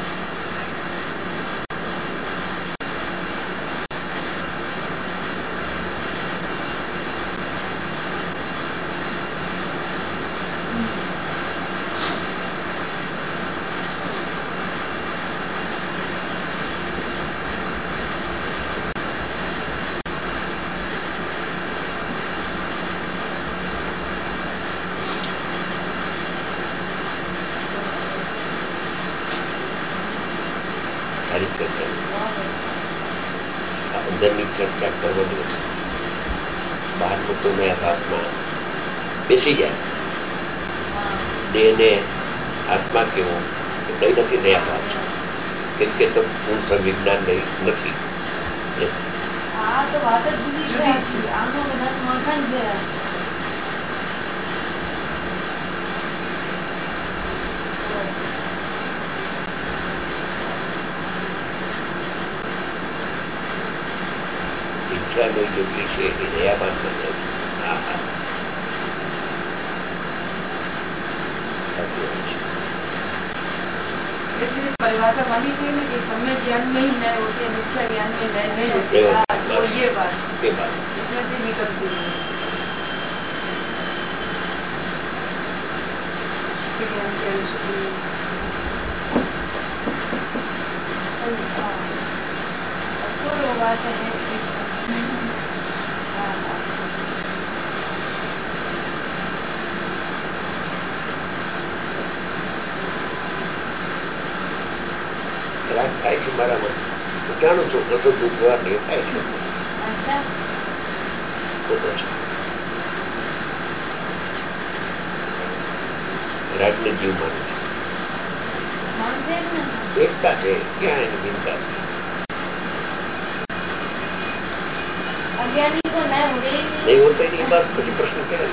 અંદરની ચર્ચા કરવાની નથી. બહારનું તો નયા ભાસમાં બેસી જાય. દેહને આત્મા કેવું એ કઈ નથી નયા ભાસ, કેમ કે તો પૂર્ણ વિજ્ઞાન નથી. તો વાત જ જુદી છે. આમનો મખણ છે. જેટલી છે એ દયાવાન બને. परिभाषा वाली है ना कि सम्य ज्ञान में ही न्याय होती है, मिथ्या ज्ञान में न्याय नहीं होती। वो ये बात इसमें से निकलती है। ज्ञान के अंश वो बात है। રાગ થાય છે મારામાં, હું જાણું છું અસદબુદ્ધ વ્યવહાર ને થાય છે. ખોટો છે. રાગને જીવ માનું છું. એકતા છે, ક્યાં એની ભિન્નતા છે? अज्ञानी को न होते नहीं होते नहीं, बस પછી પ્રશ્ન ક્યાં?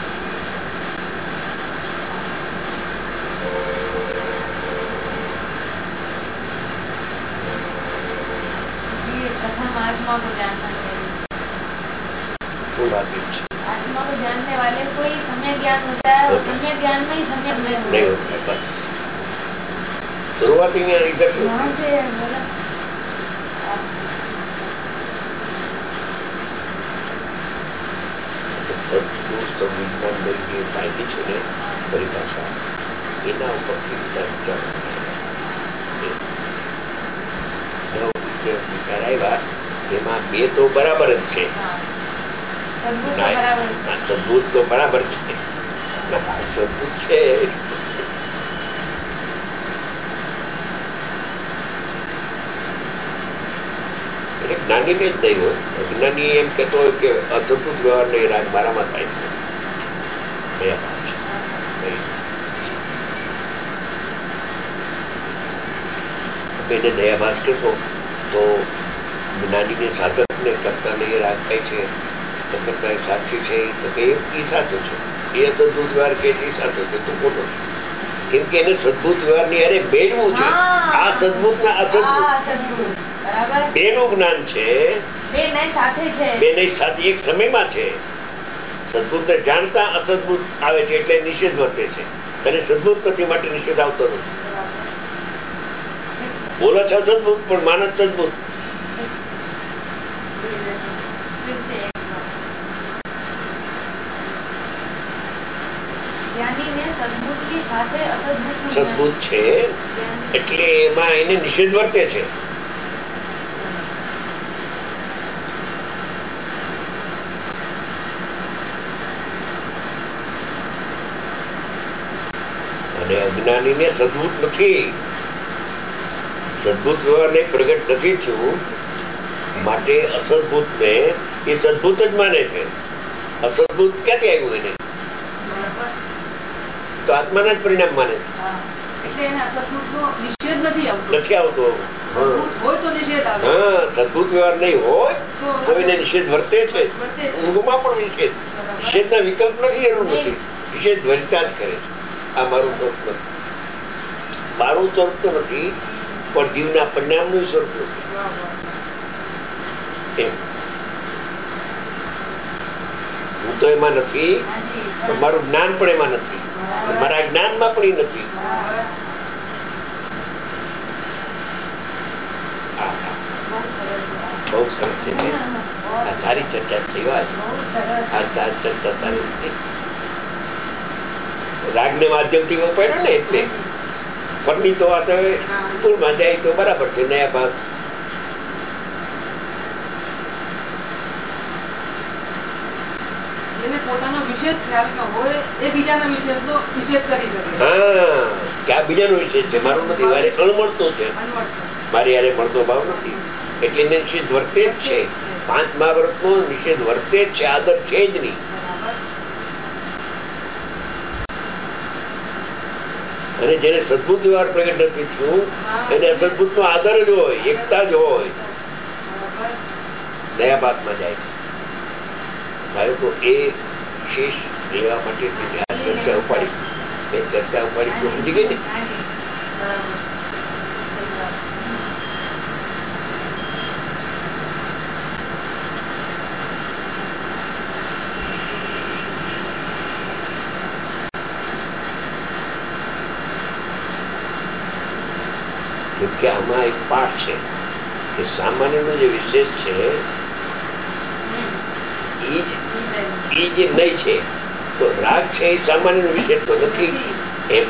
प्रथम आत्मा को जानना चाहिए। वो बात है। आत्मा को जानने वाले को ही समय ज्ञान होता है, और समय ज्ञान में ही समय नहीं होता है। बस शुरुआत ही इधर से वहाँ से बोला વિજ્ઞાન જે કાયદી છે ને પરિભાષા એના ઉપરથી વિચાર વિચાર આવ્યા એમાં બે તો બરાબર જ છે. સદબુદ્ધ તો બરાબર છે, સદબુદ્ધ છે. એટલે જ્ઞાનીને જ નહીં હોય, અજ્ઞાની એમ કેતો હોય કે અસદબુદ્ધ વ્યવહાર ને રાગ મારામાં થાય છે. એને દયાભાસ કહેશો તો જ્ઞાનીને સાધકને કરતાને એ રાગ થાય છે, કરતા એ સાક્ષી છે, તો કે એ સાચો છે, એ અસદબુદ્ધ વ્યવહાર કે છે સાચો છે, તું ખોટો છે. કેમ કે એને સદબુદ્ધ વ્યવહાર ની અરે બેડવું છે. આ સદબુદ્ધ ના અસદબુદ્ધ બેનું જ્ઞાન છે, બે નહીં સાથે એક સમયમાં છે. સદબુદ્ધને જાણતા અસદબુદ્ધ આવે છે એટલે નિષેધ વર્તે છે, અને સદબુદ્ધ નથી માટે નિષેધ આવતો નથી. બોલો છો સદબુદ્ધ પણ માનસ સદબુદ્ધ. સદબુદ્ધ છે એટલે એમાં એને નિષેધ વર્તે છે. અને અજ્ઞાનીને સદભૂત નથી, સદભૂત વ્યવહારને પ્રગટ નથી થયું, માટે અસદભૂતને એ સદભૂત જ માને છે. અસદભૂત ક્યાંથી આવ્યું એને? તો આત્માના જ પરિણામ માને છે. નથી આવતો. હા, સદભૂત વ્યવહાર નહીં હોય તો એને નિષેધ વર્તે છે. ઊંઘમાં પણ નિષેધના વિકલ્પ નથી, જરૂર નથી, નિષેધ વર્તા જ કરે છે. આ મારું સ્વરૂપ નથી, મારું સ્વરૂપ તો નથી, પણ જીવના પરિણામનું સ્વરૂપ નથી એમ. હું તો એમાં નથી, પણ મારું જ્ઞાન પણ એમાં નથી, મારા જ્ઞાનમાં પણ એ નથી. બહુ સરસ છે. આ તારી ચર્ચા થઈ વાત, આ તારી ચર્ચા તારી થઈ. રાગને માધ્યમથી પડ્યો ને, એટલે ફરની તો વાત હવે પૂરમાં જાય તો બરાબર છે. નયા ભાગ પોતાનો વિશેષ ખ્યાલ ન હોય એ બીજાના વિશેષનો નિષેધ કરી શકે. હા, કે આ બીજાનો વિશેષ છે, મારો નથી. વારે અણમળતો છે, મારી યારે મળતો ભાવ નથી, એટલે એને નિષેધ વર્તે જ છે. 5 મહાવ્રતનો નિષેધ વર્તે જ છે, આદર છે જ નહીં. અને જેને સદભૂત વ્યવહાર પ્રગટ નથી થયું એને અસદભૂત નો આદર જ હોય, એકતા જ હોય, નયા ભાગમાં જાય. મારે તો એ વિશેષ લેવા માટે ચર્ચા ઉપાડી, એ ચર્ચા ઉપાડી તો સમજી ગઈ ને. કે આમાં એક પાઠ છે કે સામાન્યનો જે વિશેષ છે એ જે નહીં છે, તો રાગ છે એ સામાન્યનો વિશેષ તો નથી એમ.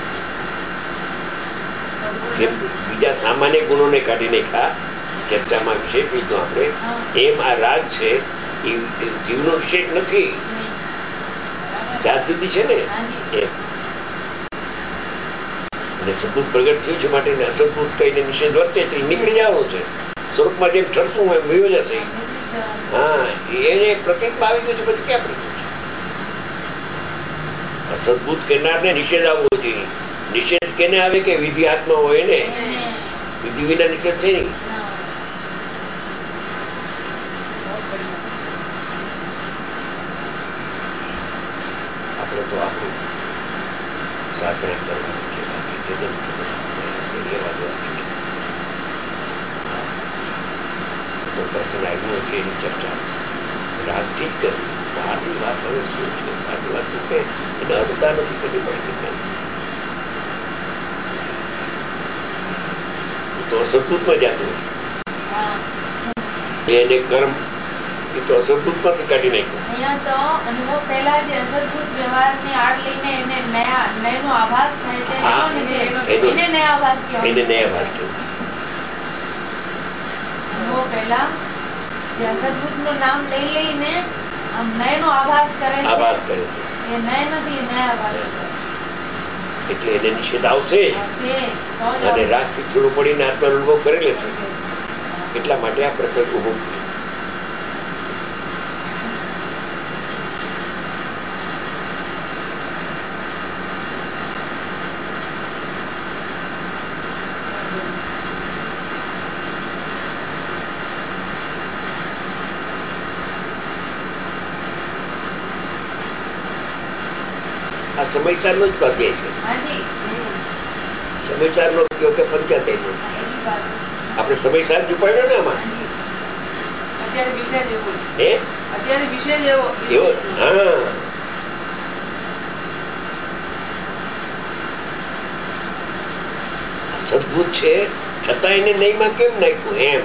જેમ બીજા સામાન્ય ગુણોને કાઢી નાખ્યા, ચર્ચામાં વિશેષ લીધો આપણે, એમ આ રાગ છે એ જીવનો વિશેષ નથી, જાત જુદી છે ને એમ. અને સદભૂત પ્રગટ થયું છે માટે અસદભૂત કહીને નિષેધ વર્તે એટલે નીકળી જવાનું છે. સ્વરૂપમાં જેમ ઠરશું એમ વયો જશે. હા, એને પ્રતીકમાં આવી ગયું છે, પછી ક્યાં પ્રતીક છે? અસદભૂત કહેનારને નિષેધ આવવો જોઈએ. નિષેધ કેને આવે કે વિધિ હાથમાં હોય ને, વિધિ વિના નિષેધ છે નહીં. આપણે તો આપણું પ્રાર્થના કરવાની છે, તો પ્રશ્ન આવ્યો કે એની ચર્ચા રાગથી જ કરવી. બહારની વાત હવે શું છે? બહારની વાત શું કે એને અડતા નથી કરવી પડતી. તો અસદભૂતમાં જતું છે, એને કર્મ એ તો અસદભૂતમાંથી કાઢી નાખ્યું. અહીંયા તો અનુભવ પહેલા જે અસદભૂત વ્યવહારની આડ લઈને એને નયનો આભાસ થાય છે, એને નયાભાસ કહેવાય. એને નયાભાસ કહેવાય. અનુભવ પહેલા જે અસદભૂતનું નામ લઈ લઈને આમ નયનો આભાસ કરે છે, આભાસ કરે છે, એ નય નથી, નયાભાસ છે. એટલે એને નિષેધ આવશે અને રાગથી છૂટું પડીને આત્માનો અનુભવ કરેલો છે, એટલા માટે આ પ્રસંગ ઉભો. આ સમયસારનો જ સ્વાધ્યાય છે. સમયસારનો ઉપયોગ કે પંચાયતનો. આપણે સમયસાર જ ઉપાડ્યો ને આમાં. અત્યારે વિષય જેવો છે, અત્યારે વિષય જેવો. હા, સદભૂત છે છતાં એને નહીમાં કેમ નાખ્યું એમ.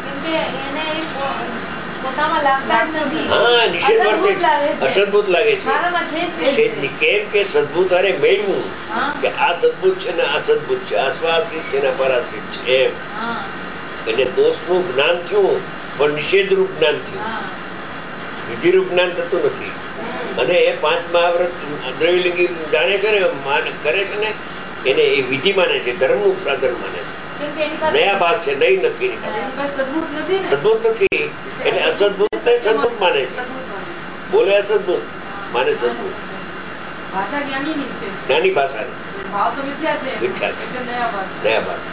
અસદભૂત લાગે છે. કેમ કે સદભૂત હારે મેળવું કે આ સદભૂત છે ને આ સદભૂત છે, આ સ્વાશ્રિત છે ને પરાશ્રિત છે એમ. એટલે દોષનું જ્ઞાન થયું પણ નિષેધરૂપ જ્ઞાન થયું, વિધિરૂપ જ્ઞાન થતું નથી. અને એ 5 મહાવ્રત દ્રવ્યલિંગી જાણે છે ને, કરે છે ને, એને એ વિધિ માને છે, ધર્મનું સાધન માને છે. નયા ભાસ છે, નહીં નથી. સદબુદ્ધ નથી એટલે અસદબુદ્ધ સદબુદ્ધ માને છે. બોલે અસદબુદ્ધ, માને સદબુદ્ધ. ભાષા જ્ઞાનીની છે, જ્ઞાની ભાષાની. ભાવ તો મિથ્યા છે, મિથ્યા છે, એટલે નયા ભાસ. નયા ભાસ.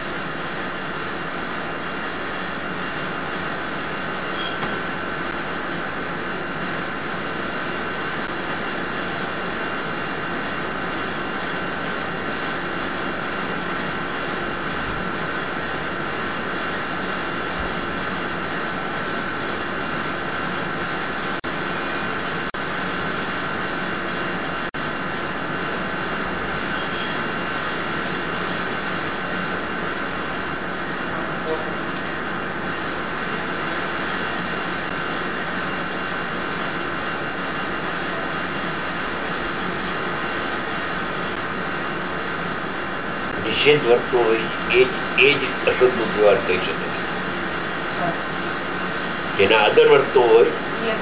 નિષેધ વર્તો હોય એ જ અસદબુદ્ધ વ્યવહાર કહી શકે છે. જેના આદર વર્તો હોય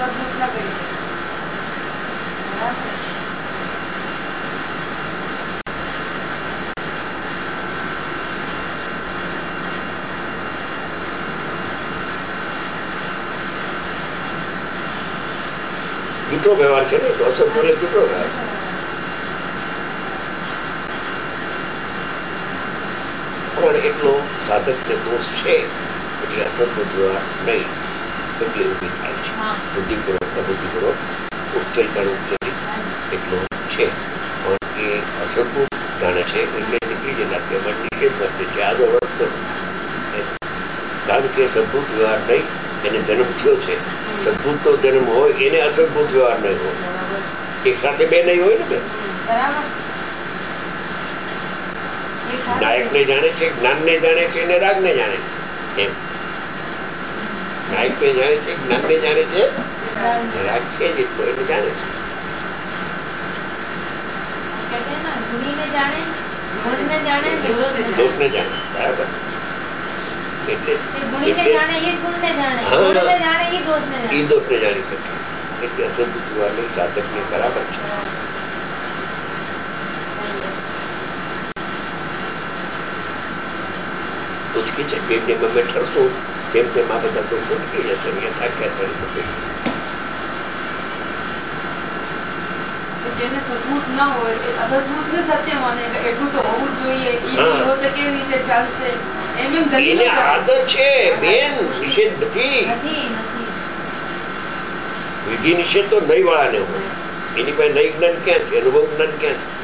જૂઠો વ્યવહાર છે ને, તો અસદબુદ્ધ એટલે જૂઠો વ્યવહાર. પણ એટલો સાધકને દોષ છે એટલે અસદબુદ્ધ વ્યવહાર નહીં એટલે ઊભી થાય છે. બુદ્ધિપૂર્વક અબુદ્ધિપૂર્વક ઉપચરી પણ ઉપચરી એટલો છે. પણ એ અસદબુદ્ધ જાણે છે એટલે નીકળી જનાર એમાં નિષેધ વર્તે છે, આગળ વર્તતો. કારણ કે સદબુદ્ધ વ્યવહાર નહીં, એને જન્મ થયો છે. સદબુદ્ધ તો જન્મ હોય, એને અસદબુદ્ધ વ્યવહાર નહીં હોય. એક સાથે બે નહીં હોય ને. બે નાયક ને જાણે છે, જ્ઞાન ને જાણે છે, અને રાગ ને જાણે છે. એમ નાયક ને જાણે છે, જ્ઞાન ને જાણે છે, રાગ છે જેટલો એને જાણે છે. દોષ ને જાણે. બરાબર. એટલે ઈ દોષ ને જાણી શકે. એટલે અસદબુદ્ધ વ્યવહારની સાધક ને બરાબર છે. ઉચકી છે જેમ જેમ અમે ઠરશું તેમ તેમ આ બધા દોષો નીકળી જશે. જેને સદબુદ્ધ ના હોય એ અસદબુદ્ધ ને સત્ય માને કે એટલું તો હોવું જ જોઈએ, તો કેવી રીતે ચાલશે એમ એને આદત છે બેન, નિષેધ નથી. વિધિ નિષેધ તો નહીં વાળાને હોય. એની પાસે નહીં જ્ઞાન ક્યાં છે, અનુભવ જ્ઞાન ક્યાં છે?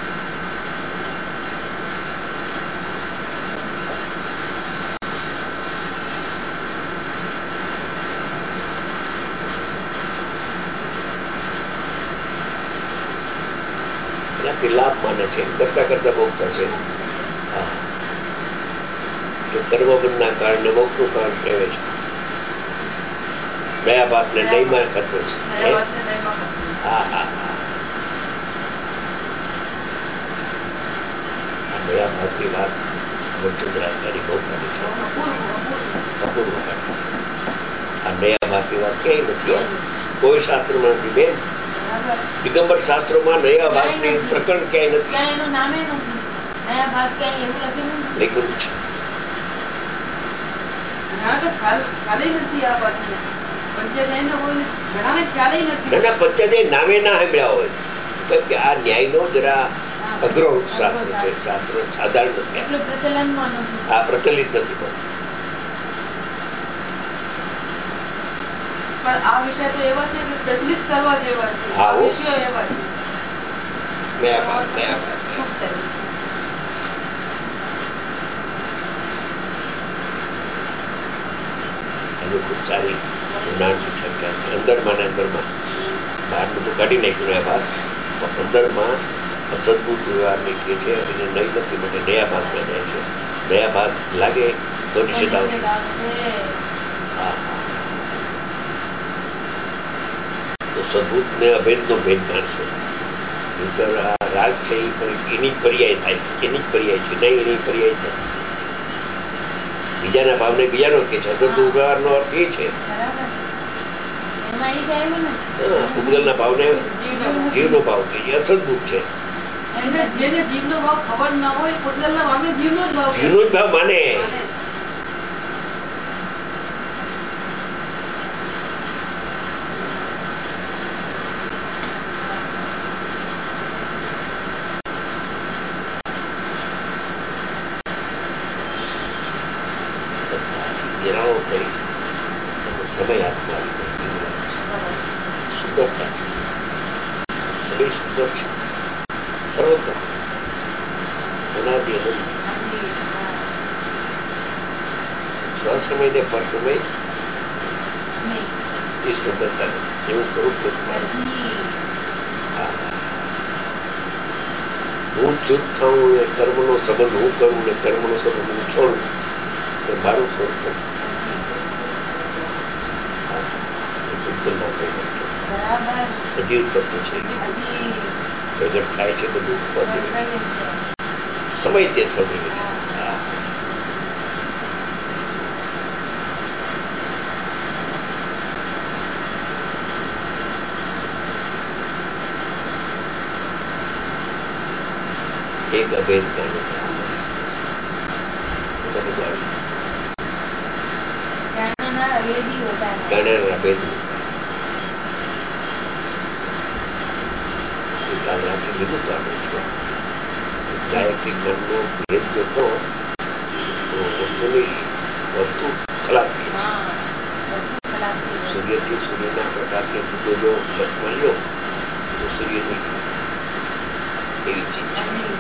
લાભ માને છે, કરતા કરતા મોક્ષ થશે. કર્મબંધના કારણે મોક્ષનું કારણ કહેવાય છે. દયાભાસ ને નયમાં ખતરો છે. હા હા હા. આ દયાભાસની વાત વચુંદ્રાચાર્ય બહુ કરી છે. અપૂર્વ કરી. આ દયાભાસની વાત ક્યાંય નથી, કોઈ શાસ્ત્રમાં નથી બેન. દિગંબર શાસ્ત્રોમાં નયાભાસની પ્રકરણ ક્યાંય નથી. લખ્યું છે. પંચાયત નામે ના સાંભળ્યા હોય, કેમ કે આ ન્યાયનો જરા અઘરો શાસ્ત્ર છે. શાસ્ત્ર સાધારણ નથી, આ પ્રચલિત નથી બહુ. પણ આ વિષય તો એવા છે કે પ્રચલિત કરવા જેવા છે. આ વિષયો એવા છે. હજુ ખૂબ સારી ઊંડાણની ચર્ચા છે. અંદરમાં ને અંદરમાં, બહારનું તો કાઢી નાખ્યું ને ભાસ, અંદરમાં અસદબુદ્ધ વ્યવહારની કે છે એને નહીં નથી માટે દયાભાસ માને છે. દયાભાસ લાગે તો નિષેધ આવશે. હા હા. તો સદબુદ્ધ ને અભેદનો ભેદ જાણશે. નહીતર આ રાગ છે એ એની જ પર્યાય થાય છે, એની જ પર્યાય છે, નહીં એની પર્યાય થાય. બીજાના ભાવને બીજાનો કે છે. અસદબુદ્ધ વ્યવહારનો અર્થ એ છે એમાં ઈ જ આવ્યું ને. પૂતગલના ભાવને જીવનો ભાવ કે એ અસદબુદ્ધ છે. એને જેને જીવનો ભાવ ખબર ન હોય પૂતગલના ભાવને જીવનો જ ભાવ માને. નિરાળો થઈ સમય હાથમાં સુંદરતા છે. સમય સુંદર છે, સર્વોત્તમ, અનાદિ અનંત. સ્વસમય ને પરસમય એ સુંદરતા નથી, એવું સ્વરૂપ નથી. હું ચૂત થાઉં ને કર્મનો સંબંધ હું કરું ને કર્મનો સંબંધ હું છોડું એ મારું સ્વરૂપ નથી. અજીવ તત્વ છે, પ્રગટ થાય છે બધું સમય તે સ્વરૂપ છે. એક અભેદ લીધું તો આપણે ગાયત્રી જ્ઞાનનો ભેદ જો કહો તો વસ્તુની વસ્તુ ખલાસ થઈ સૂર્યથી સૂર્યના પ્રકાશને જુદો જો માની લો તો સૂર્ય નહીં એવી ચીજ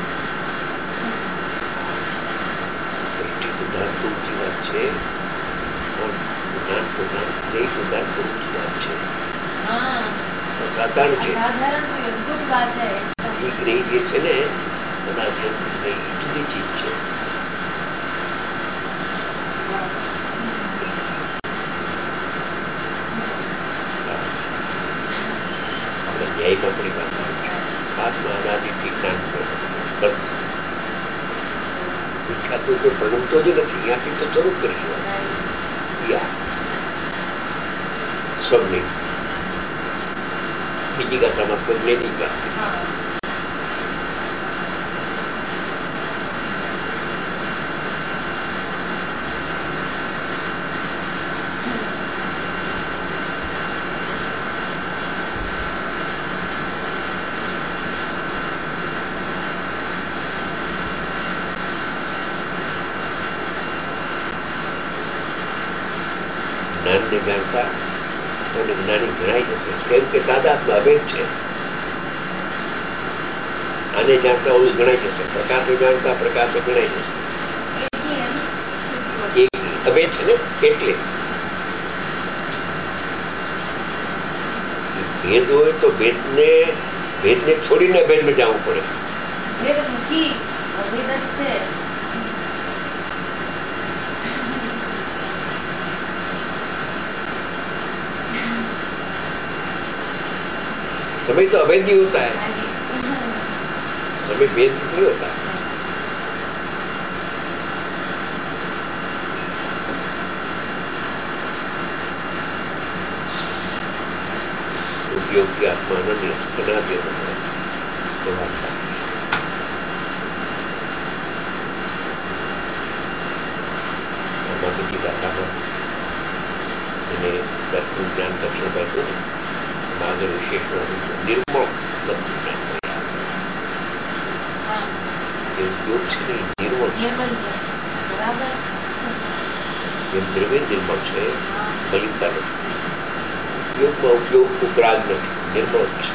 ઉદાહરણ તો ઊંચી વાત છે, પણ જ્ઞાન પ્રધાન નહીં પ્રધાન તો ઊંચી વાત છે, સાધારણ છે. એક નહીં જે છે ને અનાદ્યંત નહીં જુદી ચીજ છે. આપણે ન્યાયમાં પડી વાત આત્મા અનાદિથી જ્ઞાન બસ વિખ્યાતો જો પ્રણમતો જ નથી, ત્યાંથી તો શરૂ કરીશું સ્વજ્ઞ બીજી ગાથામાં સ્વજ્ઞની વાત જ્ઞાનને જાણતા અને જ્ઞાની ગણાઈ જશે, કેમ કે તાદાત્મ્ય અભેદ છે. આને જાણતા ઓલું ગણાઈ જશે, પ્રકાશને જાણતા પ્રકાશ ગણાઈ જશે. એક અભેદ છે ને એટલે ભેદ હોય તો ભેદને છોડીને અભેદમાં જવું પડે. ભેદ નથી, અભેદ જ છે. समय तो अभेद नहीं होता है, समय भेद नहीं होता. उपयोग की आत्मा अनन्य अनादि આમાં બીજી ગાથામાં એને દર્શન જ્ઞાન દર્શન કહેતું ને આગળ વિશેષ નિર્મળ યોગ છે ને નિર્મળ જેમ દ્રવ્ય નિર્મળ છે, મલિનતા નથી. ઉપયોગમાં ઉપયોગ ઉપરાગ નથી, નિર્મળ છે.